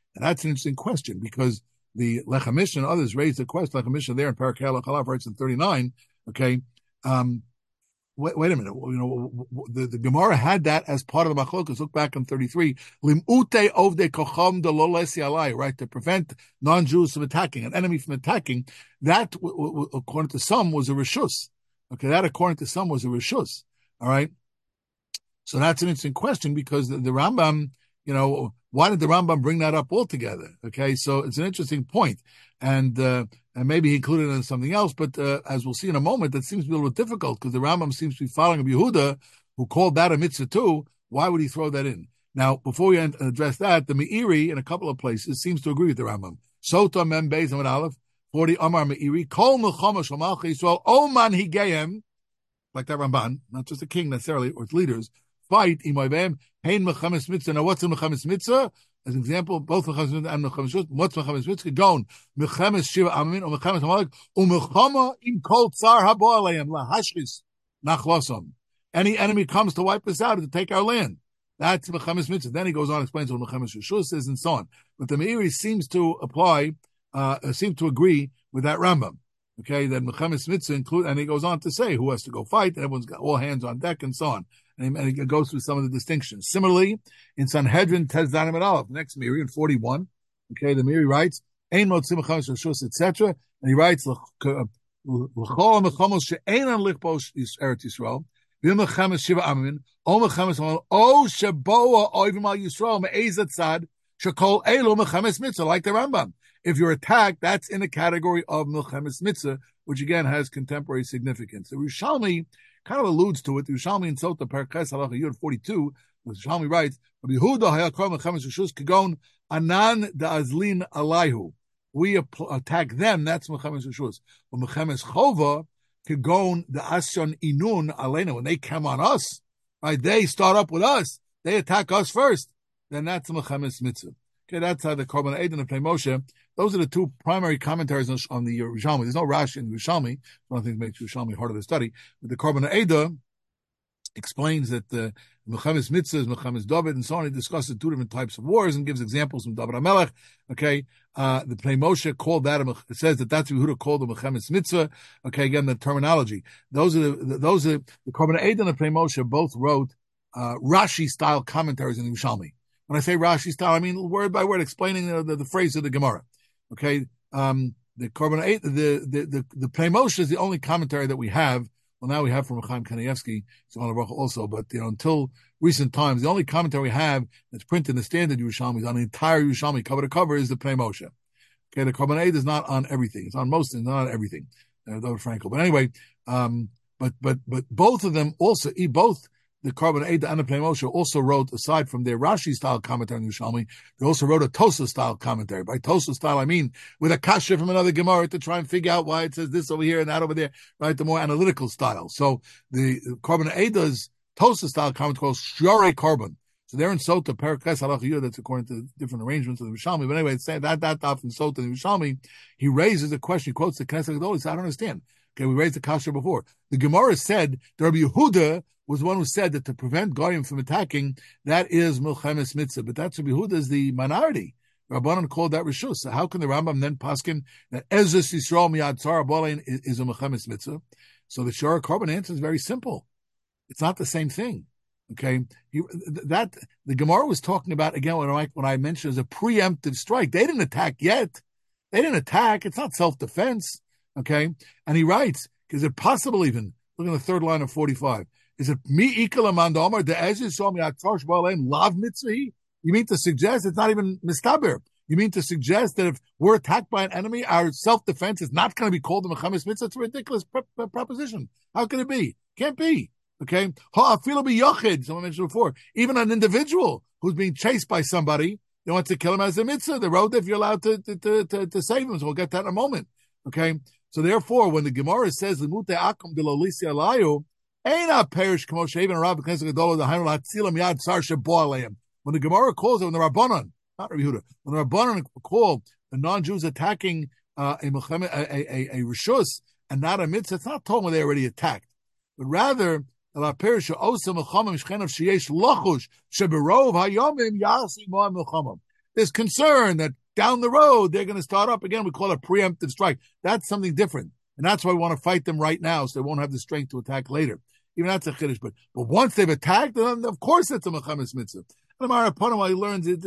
S1: And that's an interesting question because the Lechem Mishnah and others raised the question. Lechem Mishnah there in Parak Halach writes in 39. Okay, wait a minute. The Gemara had that as part of the machlokas. Look back on 33. Limute ovde kocham de lo lesi alai, right? To prevent non-Jews from attacking, an enemy from attacking. That, according to some, was a reshus. Okay, that according to some was a reshus. All right. So that's an interesting question because the Rambam, why did the Rambam bring that up altogether? Okay, so it's an interesting point. And maybe he included it in something else, but as we'll see in a moment, that seems to be a little difficult because the Rambam seems to be following Yehuda, who called that a mitzvah too. Why would he throw that in? Now, before we address that, the Meiri in a couple of places seems to agree with the Rambam. Sota Mem Beis Amud Aleph 40 Amar Meiri Kol Milchama Shel Malchei Yisrael Oman Higeim, like that Ramban, not just a king necessarily or its leaders. Fight Imoyvem Hein Mechames Mitzvah. Now, what's a Mechames Mitzvah? As an example, both Mechames Mitzvah and Mechames Shus. What's Mechames Mitzvah? Gon Mechames Shiva Amin or Mechames Hamalek Umechama Im Kol Tsar Habo Aleim LaHashchis Nachlosam. Any enemy comes to wipe us out to take our land. That's Mechames Mitzvah. Then he goes on, explains what Mechames Shus is, and so on. But the Meiri seems to agree with that Rambam. Okay, that Mechames Mitzvah include, and he goes on to say who has to go fight, and everyone's got all hands on deck, and so on. And he goes through some of the distinctions. Similarly, in Sanhedrin Tez Danim and Aleph, next Meiri in 41, okay, the Meiri writes, Ein Motzim Mechames Shus, etc. And he writes, L'chol Mechamos she'enan lichbos Eretz Yisrael, V'im Mechames Shiva Amin, O Mechames Hamal, O Sheboa Oivim Al Yisrael, Me'ezat Tzad, Shekol Elo Mechames Mitzvah, like the Rambam. If you're attacked, that's in the category of Milchemes Mitzvah, which again has contemporary significance. The Rishalmi kind of alludes to it. The Rishalmi in Sota Perkes Halacha Yud 42, the Rishalmi writes, Yehuda hayakol Milchemes Rishus Kagon Anan Da'azlin Alayhu. We attack them, that's Milchemes Rishus. But Milchemes Chova Kagon Da'asyon Inun Aleinu. When they come on us, right, they start up with us, they attack us first, then that's Milchemes Mitzvah. Okay, that's how the Korban Eidah and the Pnei Moshe. Those are the two primary commentaries on the Yerushalmi. There's no Rashi in the Yerushalmi. One of the things that makes Yerushalmi harder to study. But the Korban Eidah explains that the Mechames Mitzvahs, Mechames David, and so on. He discusses two different types of wars and gives examples from David HaMelech. Okay, the Pnei Moshe called that. It says that that's Yehuda called the Mechames Mitzvah. Okay, again the terminology. Those are the Korban Eidah and the Pnei Moshe both wrote Rashi style commentaries in the Yerushalmi. When I say Rashi style, I mean word by word, explaining the phrase of the Gemara. Okay, the Korban Eidah, the Pnei Moshe is the only commentary that we have. Well, now we have from Chaim Kanievsky, also, but until recent times, the only commentary we have that's printed in the standard Yerushalmi on the entire Yerushalmi cover to cover is the Pnei Moshe. Okay, the Korban Eidah is not on everything; it's on most things, not on everything. David Frankel, but anyway, but both of them also, both the Korban Eidah and the Pnei Moshe also wrote, aside from their Rashi-style commentary on Yerushalmi, they also wrote a Tosa-style commentary. By Tosa-style, I mean with a kasha from another Gemara to try and figure out why it says this over here and that over there, right? The more analytical style. So the Korban Eidah's Tosa-style commentary called Shiorei Korban. So they're in Sota, Parakes Halacha Yud, that's according to different arrangements of the Yerushalmi. But anyway, it's saying that off in Sota, the Yerushalmi, he raises the question, he quotes the Knesset Gadol, he says, I don't understand. Okay, we raised the kasha before. The Gemara said that Rabbi Yehuda was the one who said that to prevent Goyim from attacking, that is Milchemes Mitzvah. But that's Rabbi Yehuda is the minority. Rabbanan called that Rishus. So how can the Rambam then paskin that Ezras Yisrael Miyad Tzar Balein is a Milchemes Mitzvah? So the Shor Korban answer is very simple. It's not the same thing. Okay, the Gemara was talking about, again, when I mentioned as a preemptive strike. They didn't attack yet. They didn't attack. It's not self-defense. Okay, and he writes, is it possible even, look at the third line of 45, is it mi ikal amand omar de ezis shom yatzar shbalein lav mitzvah? You mean to suggest it's not even mistaber? You mean to suggest that if we're attacked by an enemy, our self-defense is not going to be called the Mechames Mitzvah? It's a ridiculous proposition. How can it be? Can't be. Okay? Ha'afilu b'yochid, someone mentioned before, even an individual who's being chased by somebody, they want to kill him as a mitzvah. The road if you're allowed to save him. So we'll get that in a moment. Okay? So therefore, when the Gemara says, Limute akum de lo lisi alayu, Eina perish kamo sheven Rabbi Knesset Gadol the Haimel Hatzilam Yad Tsar Shebo Aleim. When the Gemara calls it, when the Rabbanon, not Rabbi Yehuda, when the Rabbanon call the non-Jews attacking a Rishus and not a mitzvah, it's not told when they already attacked, but rather La perish osa melchamim shchenav sheyesh lachush sheberov hayomim yasi moa melchamim. there's concern that down the road they're going to start up again. We call it preemptive strike. That's something different. And that's why we want to fight them right now so they won't have the strength to attack later. Even that's a chiddush. But once they've attacked, then of course it's a mechamis mitzvah. And the Maraponim, while he learns it,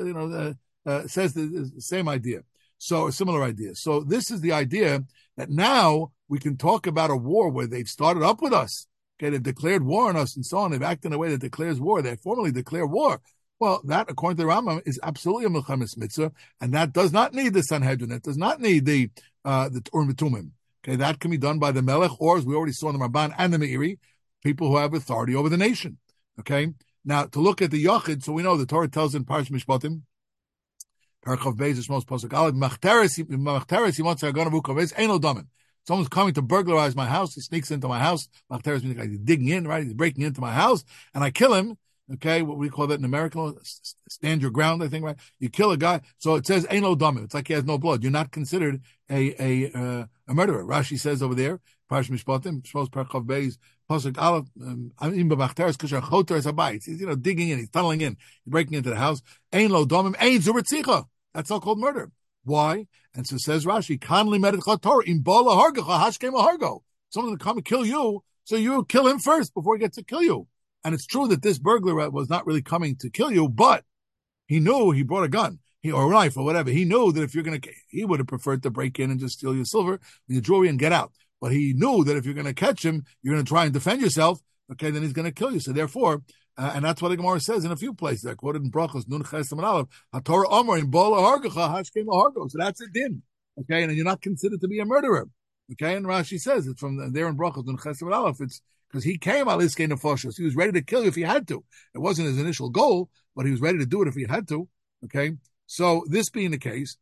S1: says the same idea. So a similar idea. So this is the idea that now we can talk about a war where they've started up with us. Okay, they've declared war on us and so on. They've acted in a way that declares war. They formally declare war. Well, that, according to the Rambam, is absolutely a mechamis mitzvah, and that does not need the Sanhedrin. It does not need the Urim V'Tumim. Okay, that can be done by the Melech, or as we already saw in the Ramban and the Meiri, people who have authority over the nation. Okay, now to look at the Yachid, so we know the Torah tells in Parsh Mishpatim, Parachav Beis, the most pasuk Aleph, Machteres, he wants to go to Vukaves, ain't no domin. Someone's coming to burglarize my house. He sneaks into my house. Machteres means he's digging in, right? He's breaking into my house, and I kill him. Okay, what we call that in American, stand your ground, I think, right? You kill a guy, so it says, ain't no domim. It's like he has no blood. You're not considered a murderer. Rashi says over there, Parash Mishpatim, Shmos Parachav Beis, Pasuk Aleph, Im B'Machteres K'shar Choter Zabayis. He's, digging in, he's tunneling in, he's breaking into the house. Ain't lo domim, ain't zubertzicha. That's all called murder. Why? And so says Rashi, Kanli Medet Chator, Im Bala Hargacha, Hashkem Hargo. Someone's going to come and kill you, so you kill him first before he gets to kill you. And it's true that this burglar was not really coming to kill you, but he knew he brought a gun, or a knife or whatever. He knew that if you're going to, he would have preferred to break in and just steal your silver and your jewelry and get out. But he knew that if you're going to catch him, you're going to try and defend yourself. Okay, then he's going to kill you. So therefore, and that's what the Gemara says in a few places. I quoted in Brachos, Nun Chesem and Aleph, HaTorah Omer in Bola Hargacha Hashkem Hargo. So that's a din. Okay, and you're not considered to be a murderer. Okay, and Rashi says it's from there in Brachos, Nun Chesem and Aleph. It's because he came al iskei nefashos. He was ready to kill you if he had to. It wasn't his initial goal, but he was ready to do it if he had to. Okay, so this being the case,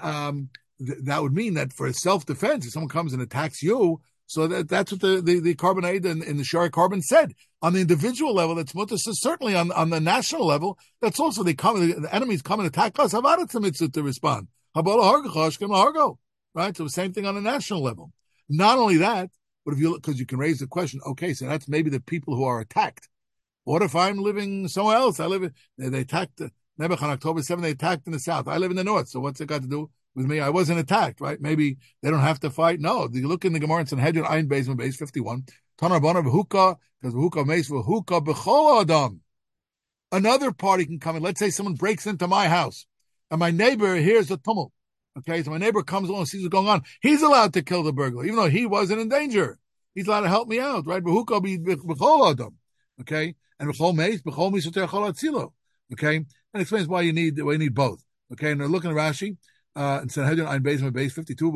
S1: that would mean that for self-defense, if someone comes and attacks you, so that's what the Carbonade in the Shari Carbon said. On the individual level, that's mutter. So certainly on the national level, that's also the enemies come and attack us. Havada tzimitzut to respond. Right? So the same thing on the national level. Not only that, but if you look, because you can raise the question, okay, so that's maybe the people who are attacked. What if I'm living somewhere else? They attacked Nebuch on October 7th, they attacked in the south. I live in the north, so what's it got to do with me? I wasn't attacked, right? Maybe they don't have to fight. No, you look in the Gemara in Sanhedrin, Ayin Beis, Beis 51, Tanar Bonav Hukah, because Hukah Meis Hukah B'chol Adam. Another party can come in. Let's say someone breaks into my house, and my neighbor hears the tumult. Okay, so my neighbor comes along and sees what's going on. He's allowed to kill the burglar, even though he wasn't in danger. He's allowed to help me out, right? Okay, and okay, and explains why you need both. Okay, and they're looking at Rashi and Sanhedrin Ein Beis 52.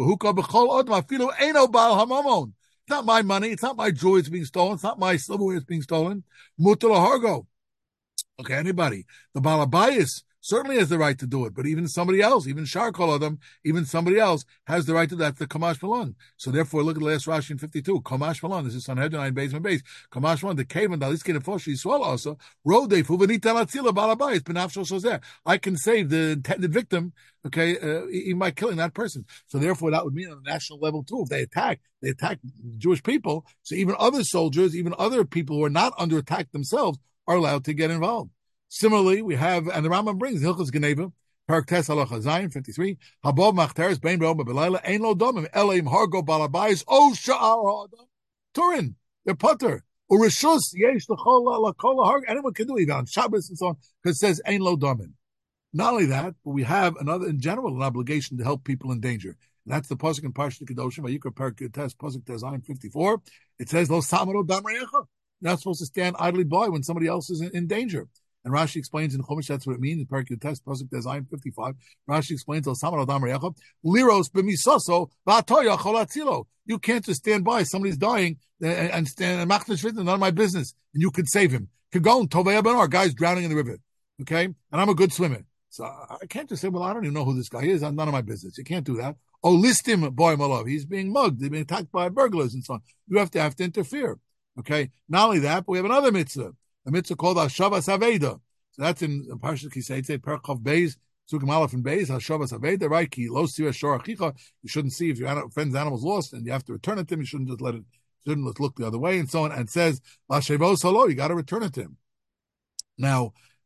S1: It's not my money. It's not my jewelry that's being stolen. It's not my silverware that's being stolen. Mutar lahargo. Okay, anybody. The Balabayas certainly has the right to do it, but even somebody else, even Shar Kol Adam, even somebody else has the right to do that. That's the Kamash Malon. So therefore, look at the last Rashi in 52. Kamash Malon. This is Sanhedrin Ein Beis Beis. Kamash Malon. The cave and Daliskin and Foshi Swallow also. Rodei Fuvanita Latzila Balabayas. Benafsho Sozer. I can save the intended victim. Okay, even by killing that person. So therefore, that would mean on a national level too. If they attack Jewish people. So even other soldiers, even other people who are not under attack themselves, are allowed to get involved. Similarly, we have, and the Rambam brings Hilchos Geneva, Parak Tes Halacha Zayin 53. Habov Machteres Bein Roma Belayla Ein Lo Domim Elim Hargo Balabayis O Sha'ar Adam Turin. They're putter. Urishus Yesh L'Kol Hargo. Anyone can do it even on Shabbos and so on because it says Ein Lo Domim. Not only that, but we have another, in general, an obligation to help people in danger. And that's the pasuk in Parshat Kedoshim, Vayikra Parak Tes pasuk Tes Zayin 54. It says Lo Samaro Dam Reyecha. You're not supposed to stand idly by when somebody else is in danger. And Rashi explains in Chumash that's what it means in Parak Test Pasuk Design 55. Rashi explains Al Samar Adam Reyachav Liros b'misoso va'atoya cholatzilo. You can't just stand by somebody's dying and stand and machnish none of my business, and you could save him. Kagon Tovei Benar, guy's drowning in the river, okay, and I'm a good swimmer, so I can't just say, well, I don't even know who this guy is. I'm none of my business. You can't do that. Oh, list him, boy, my love. He's being mugged. He's being attacked by burglars and so on. You have to interfere. Okay. Not only that, but we have another mitzvah. A mitzvah called Hashavas Aveda. So that's in Parshat Kisei, Perchav Beis, Sugim Aleph and Beis, Hashavas Aveda, right? Ki lo sira shor achicha. You shouldn't see if your friend's animal's lost and you have to return it to him. You shouldn't just shouldn't look the other way and so on. And says, Lashevos halo, you got to return it to him. Now,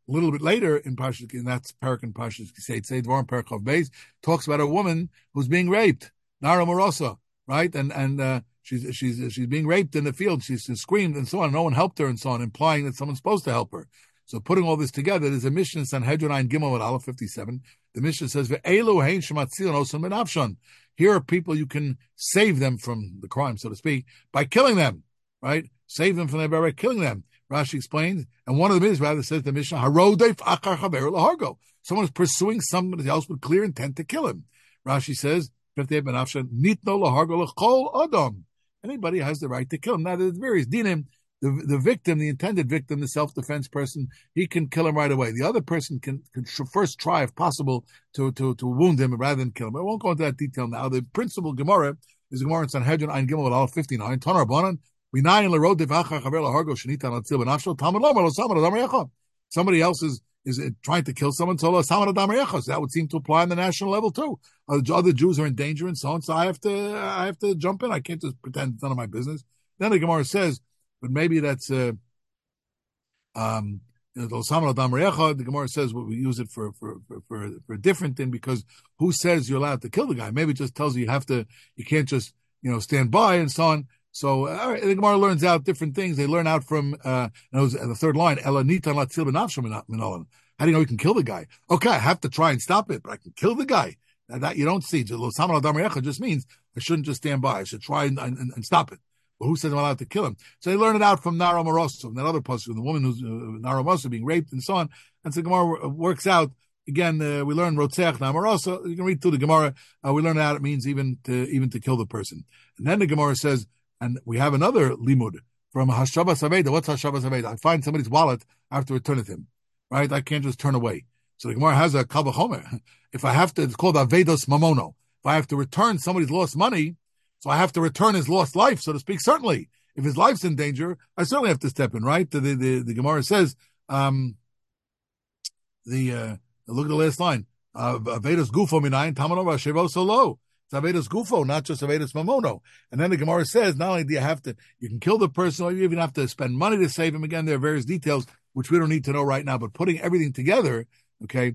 S1: A little bit later in Parshas, and that's Perak and Parshas Kisei Dvarim Perak Chav Beis, talks about a woman who's being raped, Nara Morosa, right? And she's being raped in the field. She's screamed and so on. No one helped her and so on, implying that someone's supposed to help her. So putting all this together, there's a Mishnah in Sanhedrin 9 Gimel at Aleph 57. The Mishnah says, "Ve'elu hein shematzil osun min avshon." Here are people you can save them from the crime, so to speak, by killing them, right? Save them from their by killing them. Rashi explains, and one of them is rather says the Mishnah, "Harodef achar chaver lahargo." Someone is pursuing somebody else with clear intent to kill him. Rashi says, "Nitno lahargo lechol adam." Anybody has the right to kill him. Now there's various dinim. The victim, the intended victim, the self-defense person, he can kill him right away. The other person can first try, if possible, to wound him rather than kill him. I won't go into that detail now. The principal Gemara is Gemara in Sanhedrin Ein Gimel al 59. Tanar Rabbanan. Somebody else is trying to kill someone, so that would seem to apply on the national level too. Other Jews are in danger and so on, so I have to jump in. I can't just pretend it's none of my business. Then the Gemara says, but maybe that's the Gemara says we use it for a different thing, because who says you're allowed to kill the guy? Maybe it just tells you you can't just stand by and so on. So the Gemara learns out different things. They learn out from the third line. How do you know you can kill the guy? Okay, I have to try and stop it, but I can kill the guy. Now, that you don't see. Just means I shouldn't just stand by. I should try and stop it. But who says I'm allowed to kill him? So they learn it out from Nara Marosa, that other pasuk, the woman who's Nara Marosa being raped and so on. And so the Gemara works out. Again, we learn Rotzeach Nara Marosa. You can read through the Gemara. We learn out it means even to kill the person. And then the Gemara says, and we have another limud from Hashavas Aveda. What's Hashavas Aveda? I find somebody's wallet, I have to return it to him. Right? I can't just turn away. So the Gemara has a Kal V'chomer. If I have to, it's called Avedos Mamono. If I have to return somebody's lost money, so I have to return his lost life, so to speak. Certainly, if his life's in danger, I certainly have to step in, right? The Gemara says, look at the last line. Avedos Gufo Minayin Tamano Vashevo Solo. It's Avedos Gufo, not just Avedos Mamono. And then the Gemara says, not only do you can kill the person, or you even have to spend money to save him. Again, there are various details which we don't need to know right now, but putting everything together, there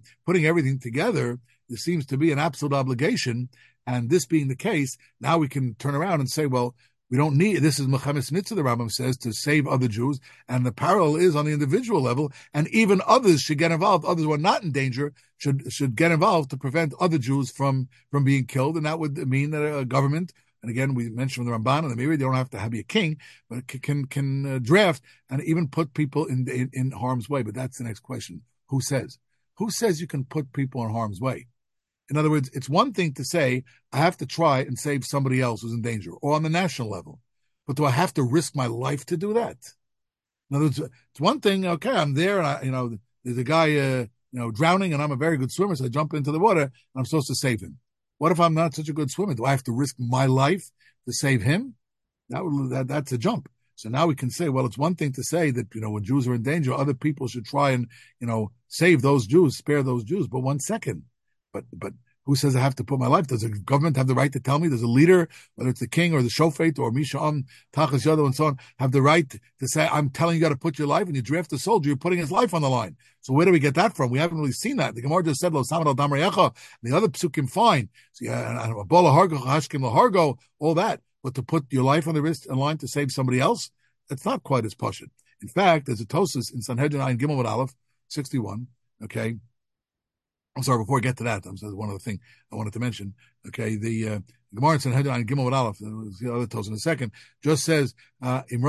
S1: seems to be an absolute obligation. And this being the case, now we can turn around and say, well, we don't need, this is Mechamis Mitzvah, the Rambam says, to save other Jews. And the parallel is on the individual level. And even others should get involved. Others who are not in danger should get involved to prevent other Jews from being killed. And that would mean that a government, and again, we mentioned the Ramban and the Meiri, they don't have to be a king, but can draft and even put people in harm's way. But that's the next question. Who says? Who says you can put people in harm's way? In other words, it's one thing to say, I have to try and save somebody else who's in danger, or on the national level. But do I have to risk my life to do that? In other words, it's one thing, okay, I'm there, and there's a guy, drowning, and I'm a very good swimmer, so I jump into the water, and I'm supposed to save him. What if I'm not such a good swimmer? Do I have to risk my life to save him? That's a jump. So now we can say, well, it's one thing to say that, when Jews are in danger, other people should try and, save those Jews, spare those Jews. But 1 second. But who says I have to put my life? Does the government have the right to tell me? Does a leader, whether it's the king or the shofet or Misha'am, Tachas Yado and so on, have the right to say, I'm telling you got to put your life, and you draft a soldier, you're putting his life on the line. So where do we get that from? We haven't really seen that. The Gemara just said, Lo Samad al Damreyecha, the other psukim fine. So Bola Hargo, Hashkim Lahargo, all that. But to put your life on the wrist in line to save somebody else, that's not quite as pashut. In fact, there's a Tosus in Sanhedrin Ein Gimel Aleph 61, okay? I'm sorry, before I get to that, that's one other thing I wanted to mention. Okay, the Gemara in Sanhedrin on Gimel Aleph, the other tells in a second, just says, then we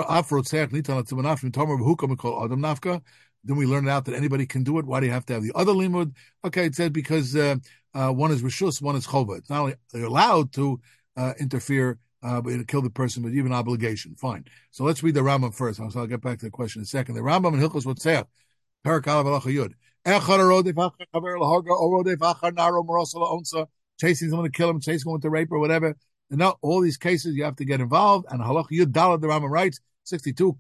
S1: learn out that anybody can do it. Why do you have to have the other limud? Okay, it said because one is rishus, one is chova. It's not only they're allowed to interfere, but kill the person, but even obligation. Fine. So let's read the Rambam first. So I'll get back to the question in a second. The Rambam in Hilchos Rotzeach, Perak Aleph Halacha Yud. Chasing someone to kill him, chasing someone to rape or whatever. And now all these cases you have to get involved. And Halach Yud Dalad, the Rambam writes, 62,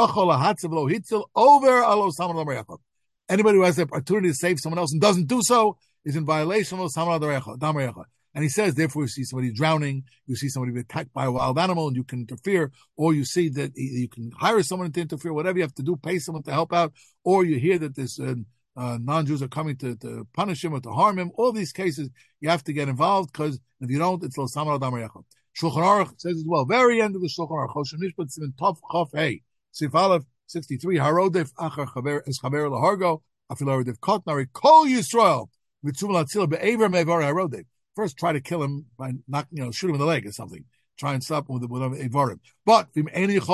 S1: anybody who has the opportunity to save someone else and doesn't do so is in violation of Damreyecha. And he says, therefore, you see somebody drowning, you see somebody attacked by a wild animal, and you can interfere, or you see that you can hire someone to interfere, whatever you have to do, pay someone to help out, or you hear that there's non-Jews are coming to punish him or to harm him. All these cases, you have to get involved, because if you don't, it's lo samar adam recha. Shulchan Aruch says as well, very end of the Shulchan Aruch, Choshen Mishpat Siman Tov Chaf Hey, Sif Aleph 63, Harodef Achar Chaver Es Chaver Lahargo Afil Harodef Kotnari Kol Yisrael Mitzum Latzil Be'aver Mevar Harodef. First, try to kill him by shoot him in the leg or something. Try and stop him with Avarim. But if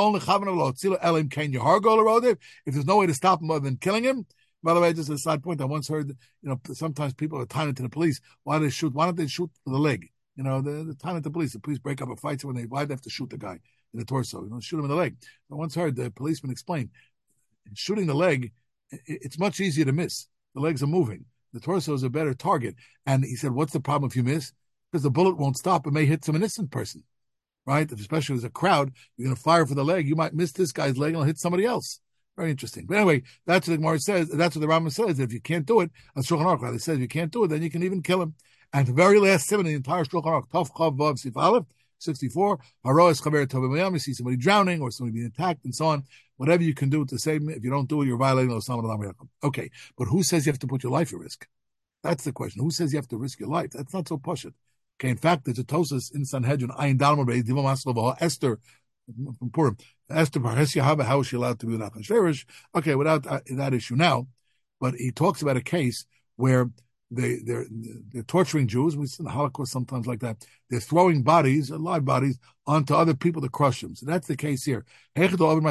S1: there's no way to stop him other than killing him. By the way, just a side point, I once heard, sometimes people are tying it to the police. Why don't they shoot for the leg? They're tying it to the police. The police break up a fight, so why do they have to shoot the guy in the torso? Shoot him in the leg. I once heard the policeman explain, shooting the leg, it's much easier to miss. The legs are moving. The torso is a better target. And he said, what's the problem if you miss? Because the bullet won't stop. It may hit some innocent person, right? Especially if there's a crowd, you're going to fire for the leg. You might miss this guy's leg and it'll hit somebody else. Very interesting. But anyway, that's what the Gemara says. That's what the Rambam says. If you can't do it, Shulchan Aruch, it says if you can't do it, then you can even kill him. And the very last simon in the entire Shulchan Aruch, Tov Chav Vav Sif Aleph, 64, Haroes Chaver Tovim, you see somebody drowning or somebody being attacked and so on. Whatever you can do to save him. If you don't do it, you're violating Lo Samad Adam Yaakov. Okay, but who says you have to put your life at risk? That's the question. Who says you have to risk your life? That's not so pashut. Okay, in fact, there's a Tosas in Sanhedrin, Ayin Dalma Beis Divam Aslava Esther from Purim. Esther Parhesia, how is she allowed to be without Chashverish? Okay, without that issue now, but he talks about a case where they're torturing Jews. We see in the Holocaust sometimes like that. They're throwing bodies, live bodies, onto other people to crush them. So that's the case here. Okay, they're going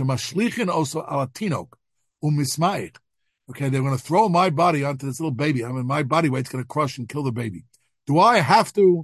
S1: to throw my body onto this little baby. My body weight's going to crush and kill the baby. Do I have to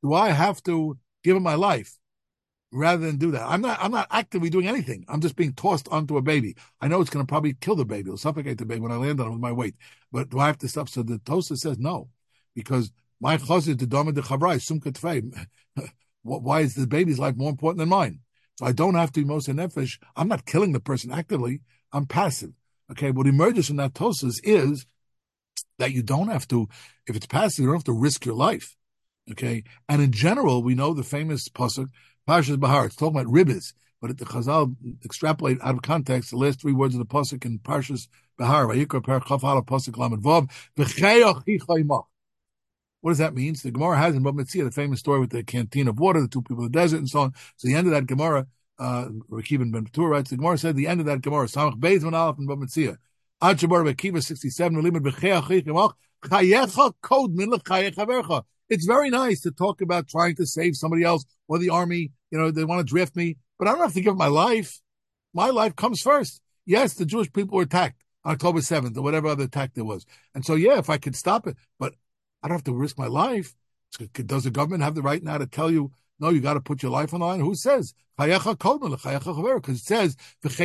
S1: give him my life rather than do that? I'm not actively doing anything. I'm just being tossed onto a baby. I know it's going to probably kill the baby. It'll suffocate the baby when I land on it with my weight. But do I have to stop? So the Tosafos says no, because my chazir to dama de chavrai sum katvei. Why is the baby's life more important than mine? So I don't have to be moser nefesh. I'm not killing the person actively. I'm passive. Okay, what emerges from that Tosafos is that you don't have to, if it's passive, you don't have to risk your life. Okay, and in general, we know the famous pasuk, Parshas Bahar. It's talking about ribbis, but the Chazal extrapolate out of context the last three words of the pasuk in Parshas Bahar. Vayikra per chaf hala pasuk lamed vav v'cheyoch hichayimach. What does that mean? So the Gemara has in Bava Metzia the famous story with the canteen of water, the two people in the desert, and so on. So the end of that Gemara, Rekiva ben Petur writes, the Gemara said the end of that Gemara, Samach Beis Van Aleph in Bava Metzia, Ad Shabar Rekiva 67, Relimud v'cheyoch hichayimach chayecha kodmin l'chayech havercha. It's very nice to talk about trying to save somebody else or the army. They want to draft me, but I don't have to give up my life. My life comes first. Yes, the Jewish people were attacked on October 7th or whatever other attack there was. And so, yeah, if I could stop it, but I don't have to risk my life. Does the government have the right now to tell you, no, you got to put your life on the line? Who says? Because it says, that's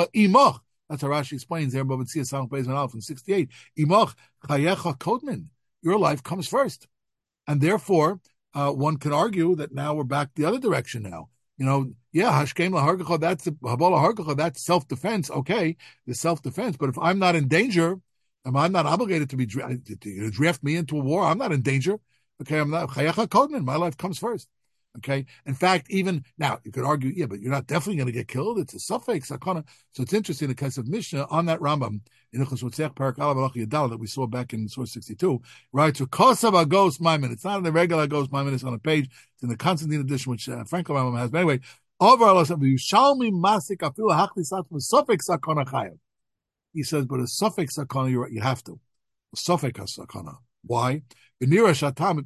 S1: how Rashi explains there, but see a Samach Beis Van Aleph in 68. Imach chayecha kodmin. Your life comes first. And therefore, one can argue that now we're back the other direction now. Hashkem lahargacha, that's the Habala hargacha, that's self-defense. Okay, the self-defense. But if I'm not in danger, I'm not obligated to be to draft me into a war. I'm not in danger. Okay, I'm not chayecha kodmin. My life comes first. Okay. In fact, even now you could argue, yeah, but you're not definitely going to get killed. It's a suffix sakana. So it's interesting the case of Mishnah on that Rambam in that we saw back in source 62. Right. So kosav agos maimin. It's not in the regular agos maimin. It's on a page. It's in the Constantine edition, which Frankel Rambam has. But anyway, over Yushalmi masik afilu hachlisat suffix sakana chayav. He says, but a suffix sakana you have to. A suffix sakana. Why? He's definitely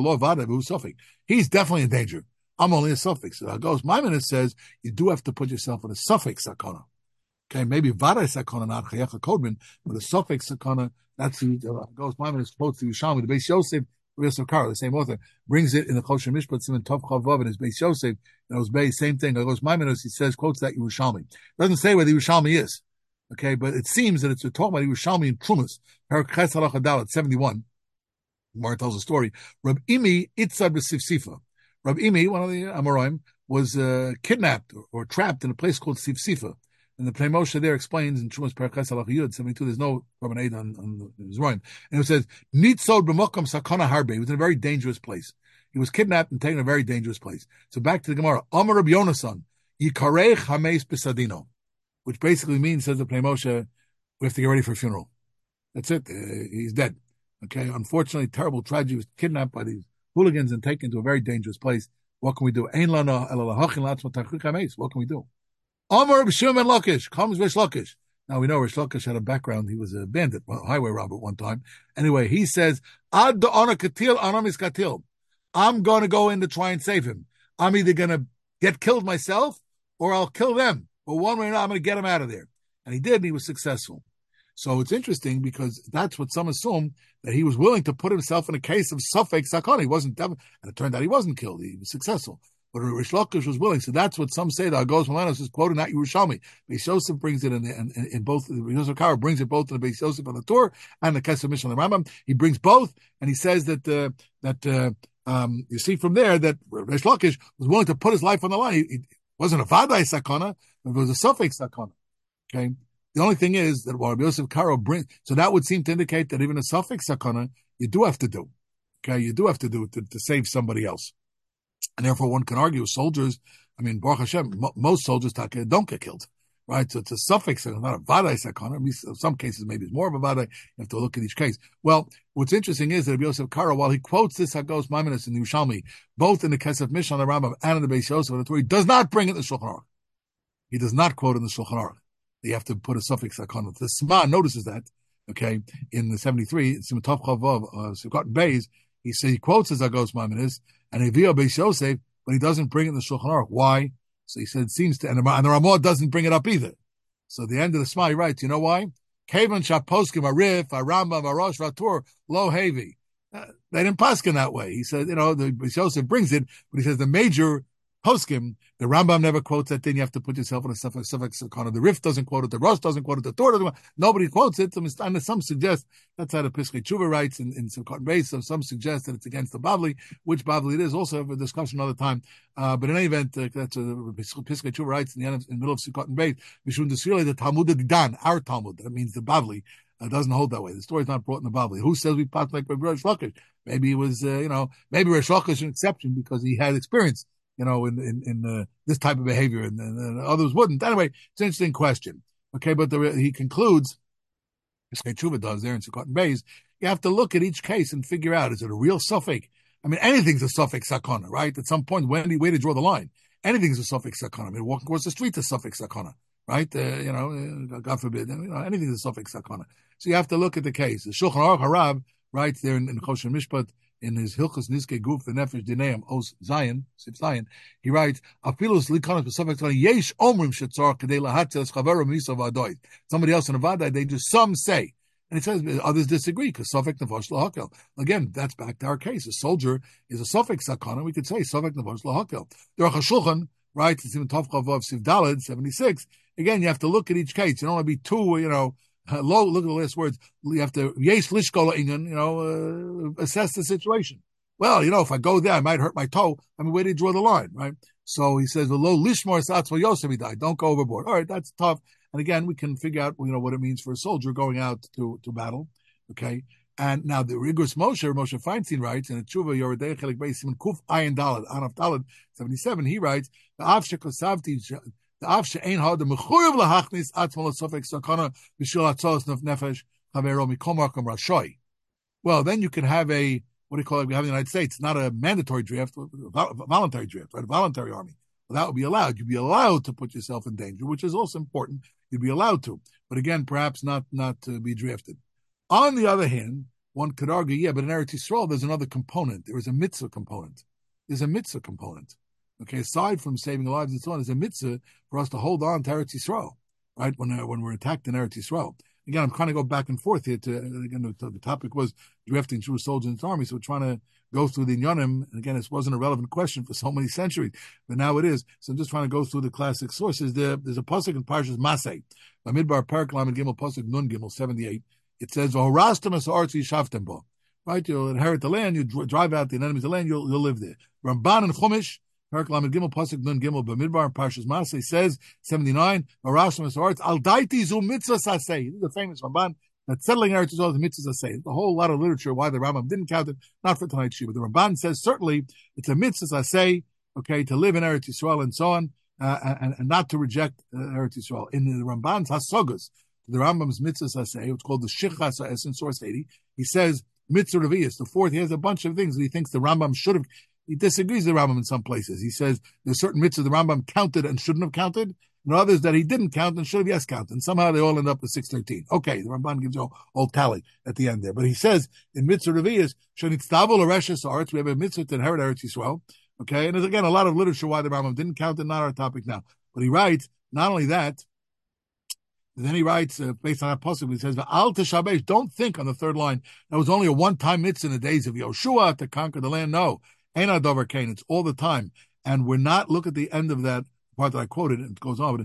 S1: in danger. I'm only a suffix. So goes Maimonides says you do have to put yourself in a suffix sakana. Okay, maybe vada sakana, not chayecha kodmin, but a suffix sakana. That's who goes Maimonides quotes the Yerushalmi, the Beis Yosef, the same author, brings it in the Choshen Mishpat Siman Tov Chavav in his Beis Yosef. And it was Beis, same thing. Goes Maimonides, he says, quotes that Yerushalmi. Doesn't say where the Yerushalmi is. Okay, but it seems that it's talking about Yerushalmi in Trumas, Parak Ches Halacha Dalet 71. Gemara tells a story. Rab Imi Itzad b'Sifsifa. Rab Imi, one of the Amoraim, was kidnapped or trapped in a place called Sifsifa. And the Pnei Moshe there explains in Chumash Parakas Halach Yud 72. There's no promenade on his Roim, and it says Nitzod b'Mokom Sakana Harbe. He was in a very dangerous place. He was kidnapped and taken to a very dangerous place. So back to the Gemara. Amar Rab Yonasan Yikarech Hameis Besadino, which basically means, says the Pnei Moshe, we have to get ready for a funeral. That's it. He's dead. Okay. Unfortunately, terrible tragedy. He was kidnapped by these hooligans and taken to a very dangerous place. What can we do? What can we do? Amar B'Shimon Lakish comes Rish Lakish. Now we know Rish Lakish had a background. He was a bandit, a highway robber one time. Anyway, he says, Ad honor katil, anamis katil. I'm going to go in to try and save him. I'm either going to get killed myself or I'll kill them. But one way or another, I'm going to get him out of there. And he did, and he was successful. So it's interesting because that's what some assume, that he was willing to put himself in a case of Suffolk Sakon. He wasn't, and it turned out he wasn't killed. He was successful. But Rish Lakish was willing. So that's what some say. The Agos Malanos is quoting that Yerushalmi. Beis Yosef brings it in both. Yosef Karo brings it both in the Beis Yosef on the Torah and the Kesef Mishnah on the Rambam. He brings both, and he says that you see from there that Rish Lakish was willing to put his life on the line. He wasn't a Vadai Sakana, but it was a Suffolk Sakana. Okay. The only thing is that what Rabbi Yosef Karo brings, so that would seem to indicate that even a Suffolk Sakana, you do have to do. Okay. You do have to do to save somebody else. And therefore, one can argue soldiers. I mean, Baruch Hashem, most soldiers don't get killed, right? So it's a suffix, not a vadai sakana. In some cases, maybe it's more of a vadai. You have to look at each case. Well, what's interesting is that Rabbi Yosef Karo, while he quotes this Hagos Maimonides in the Yerushalmi, both in the Kesef Mishnah on the Rambam and in the Beis Yosef on the Torah, he does not bring it in the Shulchan Aruch. He does not quote in the Shulchan Aruch. You have to put a suffix sakana. The Sma notices that. Okay, in the 73, Simatov Chavav, Sukkot Beis, he quotes his Hagos Maimonides and Evia Beis Yosef, but he doesn't bring it in the Shulchan Aruch. Why? So he said it seems to, and the Ramah doesn't bring it up either. So at the end of the Sma, he writes, you know why? Kavan Shaposkim Arif, Arambam, Arosh, Vatur, Lo Hevi. They didn't paskin that way. He said, the Beis Yosef brings it, but he says the major poskim, the Rambam never quotes that thing. You have to put yourself in a suffix sakana. The Rif doesn't quote it. The Rosh doesn't quote it. The Torah doesn't quote it. Nobody quotes it. And some suggest that's how the Piskei Tshuva writes in Sukkot Beis. So some suggest that it's against the Bavli. Which Bavli it is, also have a discussion another time. But in any event, that's Piskei Tshuva writes in the middle of Sukkot Beis. Mishum Desirele the Talmud Didan, our Talmud. That means the Bavli. Doesn't hold that way. The story's not brought in the Bavli. Who says we pass like Rish Lakish? Maybe it was, maybe Rish Lakish is an exception because he had experience, in this type of behavior, and others wouldn't. Anyway, it's an interesting question. Okay, but he concludes, Piskei Tshuva does there in Sukkot Beis, you have to look at each case and figure out, is it a real suffix? I mean, anything's a suffix sakana, right? At some point, where to draw the line? Anything's a suffix sakana. I mean, walking across the street is a suffix sakana, right? God forbid, anything's a suffix sakana. So you have to look at the case. The Shulchan Aruch Harav writes there in Choshen Mishpat, in his Hilchos Nizkei Guf V'Nefesh Dineim Os Zion, Sif Zion, he writes, "Afilus likanos b'safek tzara yesh omrim shetzar kadei lahatzel chaveru misav adoy." Somebody else in a vadai, they just some say, and it says others disagree because safek nefesh lahakel. Again, that's back to our case. A soldier is a safek sakana. We could say safek nefesh lahakel. The Aruch HaShulchan writes in Simon Tov Chavav Sif Daled 76. Again, you have to look at each case. You don't want to be too, low, look at the last words. You have to assess the situation. Well, if I go there, I might hurt my toe. I mean, where do you draw the line, right? So he says, "Lo lishmor satzva Yosef he died. Don't go overboard." All right, that's tough. And again, we can figure out, what it means for a soldier going out to battle. Okay. And now the rigorous Moshe Feinstein writes in a Tshuva Yoredei Chelik Beis Siman Kuf Ayin Daled Anaf Daled 77. He writes, "The Avshe Kosavti." Well, then you can have a, what do you call it? We have in the United States, not a mandatory draft, a voluntary draft, right? A voluntary army. Well, that would be allowed. You'd be allowed to put yourself in danger, which is also important. You'd be allowed to, but again, perhaps not to be drafted. On the other hand, one could argue, but in Eretz Yisrael, there's another component. There is a mitzvah component. There's a mitzvah component. Okay, aside from saving lives and so on, there's a mitzvah for us to hold on to Eretz Yisrael, right? When we're attacked in Eretz Yisrael. Again, I'm trying to go back and forth here the topic was drafting Jewish soldiers into the army, so we're trying to go through the Inyanim. And again, this wasn't a relevant question for so many centuries, but now it is. So I'm just trying to go through the classic sources. There's a pasuk in Parshas Masei, Bamidbar Parak Lamed Gimel pasuk Nun Gimel 78. It says, "V'horastem es ha'aretz yishavtem bo." Right, you'll inherit the land, you drive out the enemies of the land, you'll live there. Ramban and Chumash. Parak Lamed Gimel pasuk Nun Gimel Bamidbar Parshas Masei says 79. V'horastem es ha'aretz al daiti zu mitzvah sasei. This is the famous Ramban. That settling Eretz Yisrael is a mitzvah saseh. A whole lot of literature why the Rambam didn't count it, not for tonight's shiur. The Ramban says certainly it's a mitzvah saseh, okay, to live in Eretz Yisrael and so on, and not to reject Eretz Yisrael. In the Ramban's Hasogas, the Rambam's mitzvah saseh, it's called the Shichas in source 80. He says mitzvah revius, the fourth. He has a bunch of things that he thinks the Rambam should have. He disagrees with the Rambam in some places. He says there's certain mitzvahs the Rambam counted and shouldn't have counted, and others that he didn't count and should have yes counted. And somehow they all end up with 613. Okay, the Ramban gives you a whole tally at the end there. But he says in mitzvah revius, shenitztabel areshes aretz, we have a mitzvah to inherit Eretz Yisrael. Okay, and there's again a lot of literature why the Rambam didn't count it, not our topic now. But he writes, not only that, then he writes, based on that pasuk, he says, "Al teshabesh." Don't think on the third line that was only a one-time mitzvah in the days of Yoshua to conquer the land. No, ain't adover kain. It's all the time, and we're not. Look at the end of that part that I quoted, and it goes on.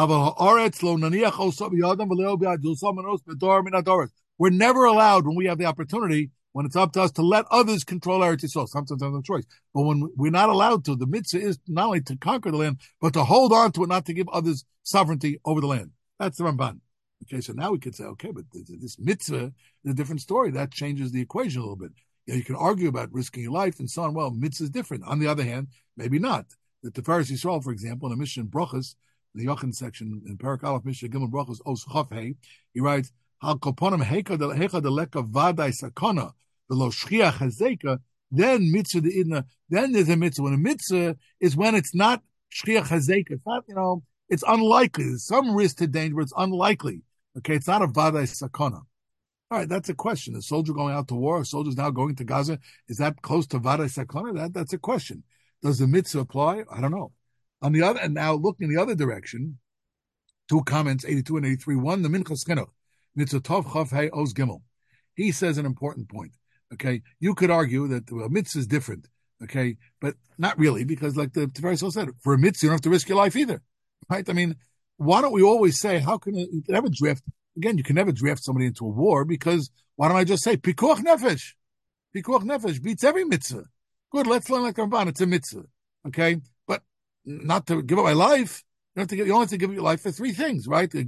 S1: We're never allowed when we have the opportunity, when it's up to us to let others control Eretz Yisrael. Sometimes there's no choice, but when we're not allowed to, the mitzvah is not only to conquer the land, but to hold on to it, not to give others sovereignty over the land. That's the Ramban. Okay, so now we could say, okay, but this mitzvah is a different story. That changes the equation a little bit. You can argue about risking your life and so on. Well, mitzvah is different. On the other hand, maybe not. The Tiferes Yisrael, for example, in the Mishnah in Brachos, the Yochanan section in Parak Aleph, Mishnah Gimel Brachos, Os Chaf Hei, he writes, Hal koponim hecha deleka vadai sakana, v'lo shchiach hazeka, then mitzvah de'idna, then there's a mitzvah. When a mitzvah is when it's not shchiach hazeka. It's not, it's unlikely. There's some risk to danger, but it's unlikely. Okay, it's not a vadai sakana. All right, that's a question. A soldier going out to war, a soldier's now going to Gaza, is that close to vadai sakana? That's a question. Does the mitzvah apply? I don't know. On the other, and now looking in the other direction, two comments, 82 and 83. One, the Minchas Chinuch, mitzvah tov chav hey oz gimel. He says an important point. Okay, you could argue that the mitzvah is different. Okay, but not really, because like the Tiferes said, for a mitzvah you don't have to risk your life either. Right? I mean, why don't we always say, how can you never draft? Again, you can never draft somebody into a war, because why don't I just say pikuach nefesh? Pikuach nefesh beats every mitzvah. Good, let's learn like Ramban. It's a mitzvah, okay? But not to give up my life. You only have to give up your life for three things, right? So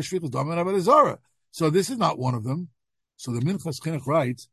S1: this is not one of them. So the Minchas Chinuch writes,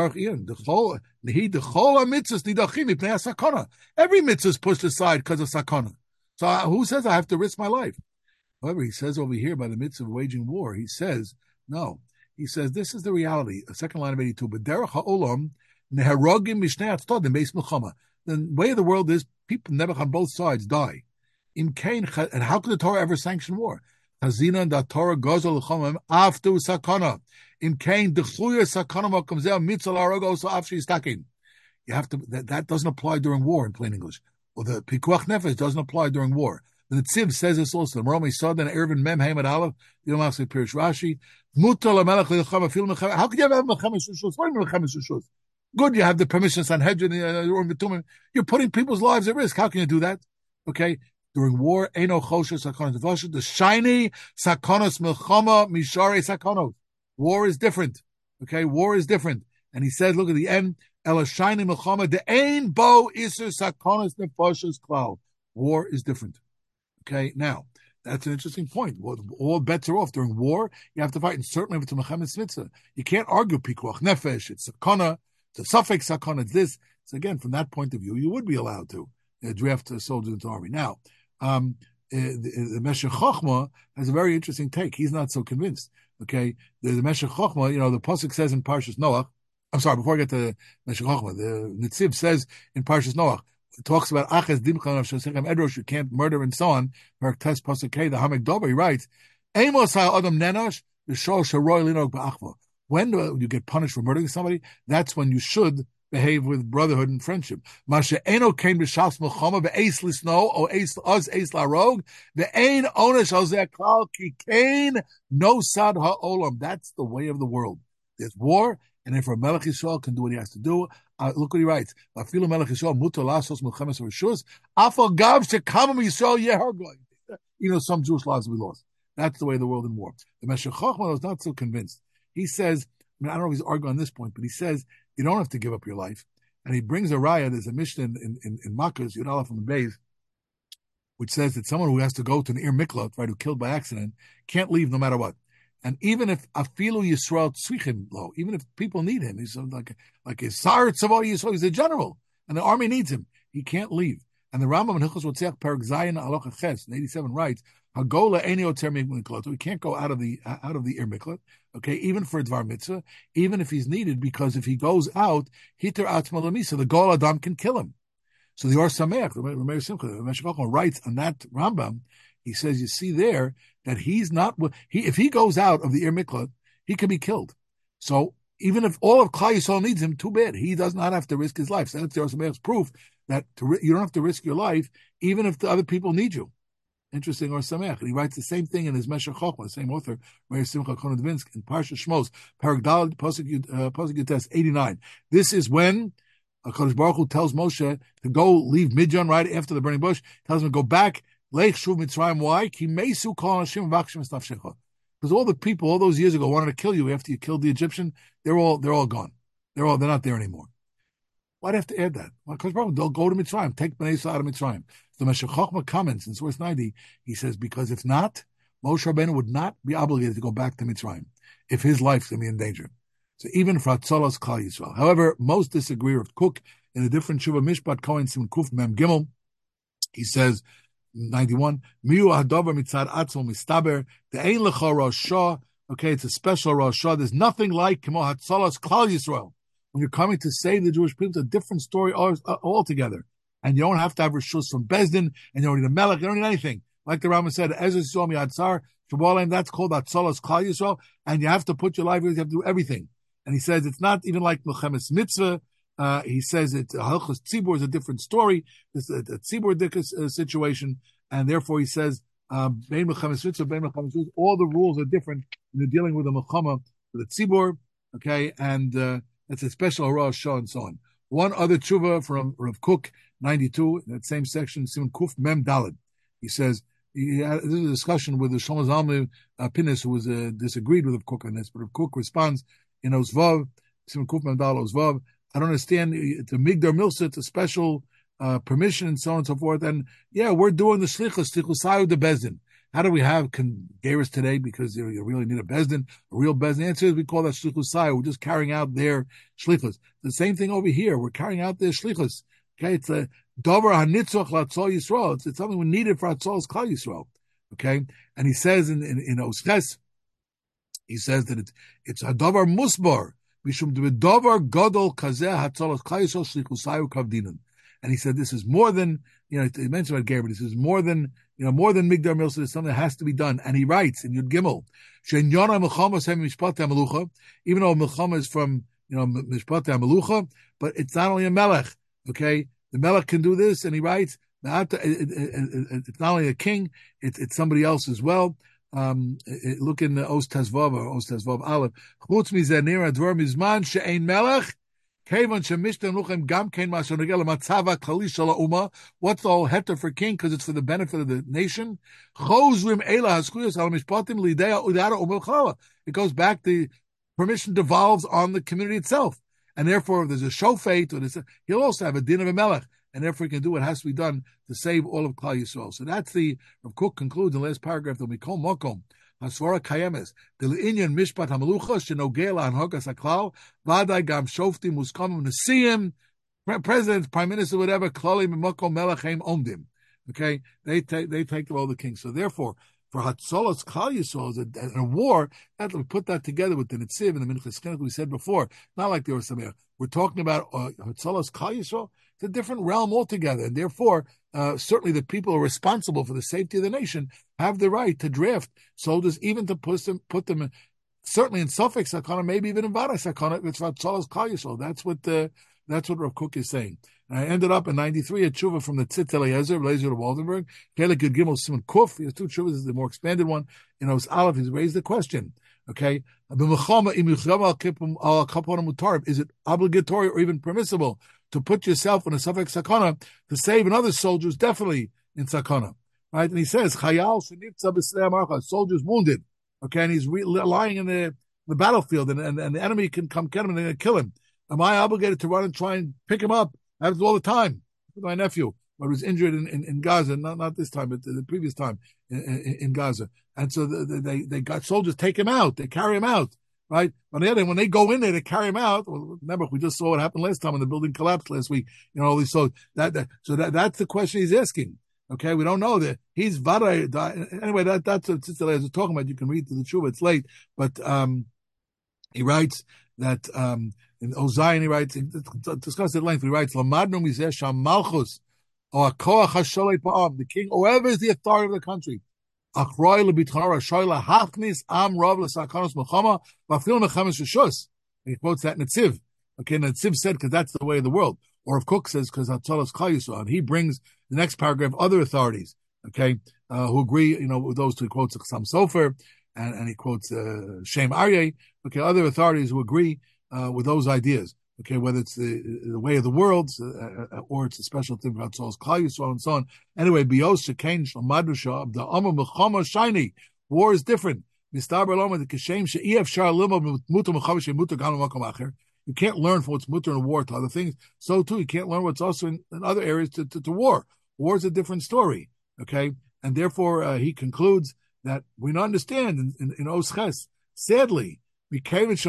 S1: every mitzvah is pushed aside because of sakana. So who says I have to risk my life? However, he says over here by the mitzvah of waging war, he says, no. He says, this is the reality. The second line of 82, B'derech ha'olam, neharogim mishnei atzodim beis milchama. The way of the world is, people never on both sides die. In Cain, and how could the Torah ever sanction war? Chazina and the Torah gozel l'chomim after sakana. In Cain, dechuya sakana makamzeh mitzal arogos after istakin. You have to, that doesn't apply during war in plain English. Well, the pikuach nefesh doesn't apply during war. The Tziv says this also. Romi Sodan, Ervin Mem Hamed Aleph. You don't have to say Pirish Rashi. Mutal Amelech Lilchama Fil Mechem. How could you have Mechemes Rishus? What do you mean Mechemes Rishus? Good, you have the permission Sanhedrin, you're putting people's lives at risk. How can you do that? Okay, during war, Eino Choshes Sakonos Devoshes, the shiny Sakonos Milchama Mishare Sakonos. War is different. Okay, war is different. And he says, look at the end. Ela shiny Milchama the Ein Bo Iser Sakonos Nefoshes Klal. War is different. Okay, now, that's an interesting point. Well, all bets are off. During war, you have to fight, and certainly if it's a Mechemes Mitzvah. You can't argue Pikuach Nefesh, it's Sakana, it's a suffix Sakana, it's this. So again, from that point of view, you would be allowed to draft soldiers into the army. Now, the Meshech Chochmah has a very interesting take. He's not so convinced. Okay, the Meshech Chochmah, the pasuk says in Parshas Noach, I'm sorry, before I get to Meshech Chochmah, the Netziv says in Parshas Noach, it talks about Aches Dimchan of Shosechem Edrosh, you can't murder and so on. Tes Pasukei, the Hamek Dober, he writes, Amos Adam Nenosh, the Shol Sharoy Linog Ba'achva. When you get punished for murdering somebody, that's when you should behave with brotherhood and friendship. Masha Eno came to Shas Melchama, Ve'es Lisno, O Eis Larog, Ve'ein Onesh Ozeh Klal Ki Kain, No Sad Ha'olam. That's the way of the world. There's war, and if a Melech Yisrael can do what he has to do, look what he writes. Afilu Melech Yisrael mutar lasos milchemes rishus. Afal gav shekama Yisrael yehargoy. Some Jewish lives we lost. That's the way of the world in war. The Meshech Chochmah was not so convinced. He says, I don't know if he's arguing on this point, but he says you don't have to give up your life. And he brings a raya. There's a Mishnah in Makkos, Yud Aleph from the Beis, which says that someone who has to go to an Ir Miklot, right, who killed by accident, can't leave no matter what. And even if Afilu Yisrael Tzrichim Lo, even if people need him, he's like a Sar Tzavah Yisrael, he's a general, and the army needs him, he can't leave. And the Rambam in Hilchos Rotzeach Perek Zayin Halacha Ches in 87 writes, Hagola eni oter miklat. We can't go out of the Ir Miklat, okay, even for Dvar Mitzvah, even if he's needed, because if he goes out, Hiter Atzma Lamisa, the Gol Adam can kill him. So the Or Sameach, Rameir Simcha, writes on that Rambam, he says, you see there that he's not, if he goes out of the Ir Miklat, he can be killed. So even if all of Klal Yisrael needs him, too bad. He does not have to risk his life. So that's the Or Sameach's proof that you don't have to risk your life, even if the other people need you. Interesting, Or Sameach. He writes the same thing in his Meshech Chochmah, the same author, Meir Simcha Konodvinsk, in Parsha Shmos, Perek Daled, Pasuk Yutes 89. This is when HaKadosh Baruch Hu tells Moshe to go leave Midian right after the burning bush, tells him to go back, Leich Shuv Mitzrayim. Why? Ki Meisu Kol Anashim V'Akshim Esnafshecha. Because all the people, all those years ago, wanted to kill you after you killed the Egyptian. They're all gone. They're not there anymore. Why'd I have to add that? Well, because they'll go to Mitzrayim, take Bnei Yisrael out of Mitzrayim. So Meshech Chochmah comments in source 90, he says, because if not, Moshe Rabbeinu would not be obligated to go back to Mitzrayim if his life's going to be in danger. So even for Hatzalas Klal Yisrael. However, most disagree with Cook in a different Shuvah Mishpat Kohen Sim Kuf Mem Gimel. He says, 91, Miu Hadover Mitzad Atzmo Mistaber, the Ein Lecha Rosh Shah. Okay, it's a special Rosh Shah. There's nothing like Kemo Hatzalas Klal Yisrael. When you're coming to save the Jewish people, it's a different story altogether. And you don't have to have reshus from Bezdin, and you don't need a melech, you don't need anything. Like the Rambam said, Ezra Yisrael Mi'atzar, Shabalim, that's called Hatzalas Klal Yisrael, and you have to put your life, you have to do everything. And he says it's not even like Melchemes Mitzvah. He says Halchos Tzibur is a different story. This is a Tzibur situation, and therefore he says, Bein Melchemes Mitzvah, Bein Melchemes Mitzvah, all the rules are different when you're dealing with a Melchama, with a Tzibur, okay, and it's a special Rosh Shah and so on. One other tshuva from Rav Kook, 92, in that same section, Simon Kuf Mem Daled. He says, this is a discussion with the Shlomo Zalman Pinnis, who was disagreed with Rav Kook on this, but Rav Kook responds in Osvav, Simon Kuf Mem Daled Osvav, I don't understand, it's a Migdar Milsa, it's a special permission and so on and so forth, and yeah, we're doing the Shlichus, Tichusayu de Bezdin. How do we have Geras today? Because you really need a Bezdin, a real Bezdin. The answer is we call that Shlichusai. We're just carrying out their Shlichus. The same thing over here. We're carrying out their Shlichus. Okay, it's a Dover HaNitzoch Latzol Yisrael. It's something we needed for Hatzol's Klal Yisrael. Okay, and he says in Osches, he says that it's a Dover Musbar. Mishum Dover Godol Kazeh Hatzol's Klal Yisrael Shlichusayu Kavdinan. And he said this is more than, he mentioned about Gabriel, this is more than Migdar Milsa, it's something that has to be done. And he writes in Yud Gimel, even though Milchama is from, Mishpat HaMelucha, but it's not only a Melech, okay? The Melech can do this, and he writes, it's not only a king, it's somebody else as well. Look in the Os Tezvav or Os Tezvav Aleph. Chutz mizeh nira dvar mizman she'ein Melech, what's the whole heter for king? Because it's for the benefit of the nation. It goes back, the permission devolves on the community itself. And therefore, if there's a shofet, he'll also have a din of a melech. And therefore, he can do what has to be done to save all of Klal Yisrael. So that's Rav Kook concludes in the last paragraph that we call Mokom. Hasvara Kayemes, the Inyan Mishpat Hamelucha, Shenogela Hanhogas Haklal, Vadai Gam Shoftim Muskamim Nesiim, presidents, prime minister, whatever, Klalim Moko Melachem Omdim. Okay, they take all the kings. So therefore, for Hatzalas Klal Yisrael, in a war, that we put that together with the Netziv and the Minchas Chinuch we said before, not like the Or Sameach. We're talking about Hatzalas Klal Yisrael. It's a different realm altogether, and therefore, certainly the people who are responsible for the safety of the nation have the right to draft soldiers, even to put them in, certainly in Suffolk Sakana, maybe even in Vada Sakana. It's Hatzalas Klal Yisrael. That's what Rav Kook is saying. And I ended up in 93 a tshuva from the Tzitz Eliezer of Waldenberg. Chelik Yud Gimel Simon Kuf. He has two tshuvas. This is the more expanded one. In Os Aleph, he's raised the question. Okay, is it obligatory or even permissible to put yourself in a Suffolk Sakana to save another soldier's definitely in Sakana? Right? And he says, soldier's wounded. Okay, and he's lying in the battlefield, and the enemy can come get him and they're going to kill him. Am I obligated to run and try and pick him up? I have to all the time. With my nephew, who was injured in Gaza, not this time, but the previous time in Gaza. And so they got soldiers take him out. They carry him out. right? But on the other hand, when they go in there to carry him out, well, remember we just saw what happened last time when the building collapsed last week. So that's the question he's asking. Okay, we don't know that he's vada. Anyway, that's what Sister Leah was talking about. You can read to the tshuva. It's late, but he writes that in Ozayin he writes, discussed at length. He writes, "Lamadnu mizeh sham malchus or koach hasholei pa'am." The king, whoever is the authority of the country, achroi lebitchana rashoy lahachnis am rav l'sakanos melchama v'afil mechamis rishus. He quotes that Netziv. Okay, Netziv said because that's the way of the world. Or if Cook says because Hatzalas Chal Yisrael, and he brings the next paragraph other authorities, okay, who agree, with those two. He quotes Chassam Sofer, and he quotes Shem Aryeh, okay, other authorities who agree with those ideas, okay, whether it's the way of the world, or it's a special thing about Hatzalas Chal Yisrael and so on. Anyway, Bios Shekain Shlomadusha, the Amma Mechama Shiny, war is different. Mistaber Loma, the Kishem She'ef Shar Lima Mutu Mechavish Mutu Ganu Makom Acher. You can't learn from what's mutter in war to other things. So too, you can't learn what's also in other areas to war. War is a different story, okay? And therefore, he concludes that we don't understand in Osches. Sadly, the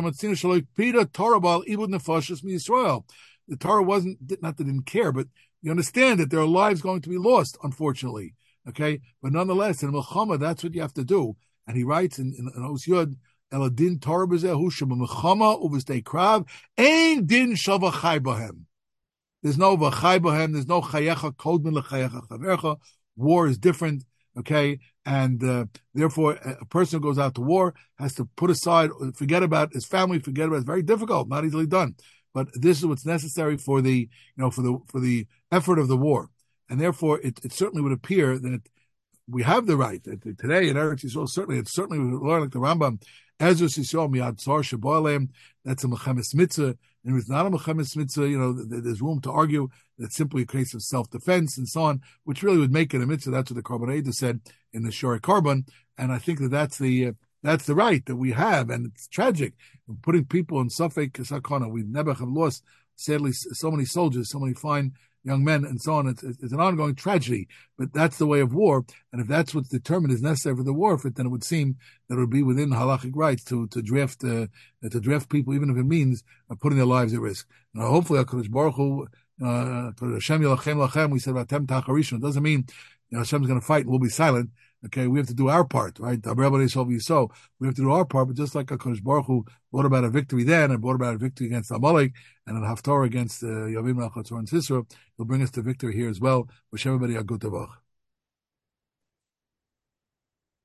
S1: Torah wasn't, not that they didn't care, but you understand that there are lives going to be lost, unfortunately, okay? But nonetheless, in Milchama, that's what you have to do. And he writes in Os Yud, Eladin Torah b'zehu sheb'mechama uv'stei krav ein din shel v'chai bohem. There's no v'chai bohem. There's no chayecha kodmin l'chayecha chavercha. War is different, okay? And therefore, a person who goes out to war has to put aside, forget about his family, forget about it. It's very difficult, not easily done. But this is what's necessary for the for the effort of the war. And therefore, it certainly would appear that we have the right today in Eretz Yisrael. Certainly we learn like the Rambam. Ezra Yisrael miyad tzar sheboalem. That's a mechemes mitzvah, and if it's not a mechemes mitzvah, there's room to argue that simply a case of self-defense and so on, which really would make it a mitzvah. That's what the Korban Eidah said in the Shori Korban, and I think that's the right that we have, and it's tragic putting people in Safek Sakana. We never have lost, sadly, so many soldiers, so many fine young men, and so on. It's an ongoing tragedy, but that's the way of war. And if that's what's determined is necessary for the war effort, then it would seem that it would be within halachic rights to draft people, even if it means putting their lives at risk. Now, hopefully, HaKadosh Baruch Hu, Hashem Yilachem Lachem, we said about Tem Tacharishon. It doesn't mean Hashem's going to fight and we'll be silent. Okay, we have to do our part, right? We have to do our part, but just like HaKadosh Baruch Hu brought about a victory then, and brought about a victory against Amalek, and a Haftarah against Yavim Melchatzor and Sisera, he'll bring us to victory here as well. Wish everybody a good Tavach.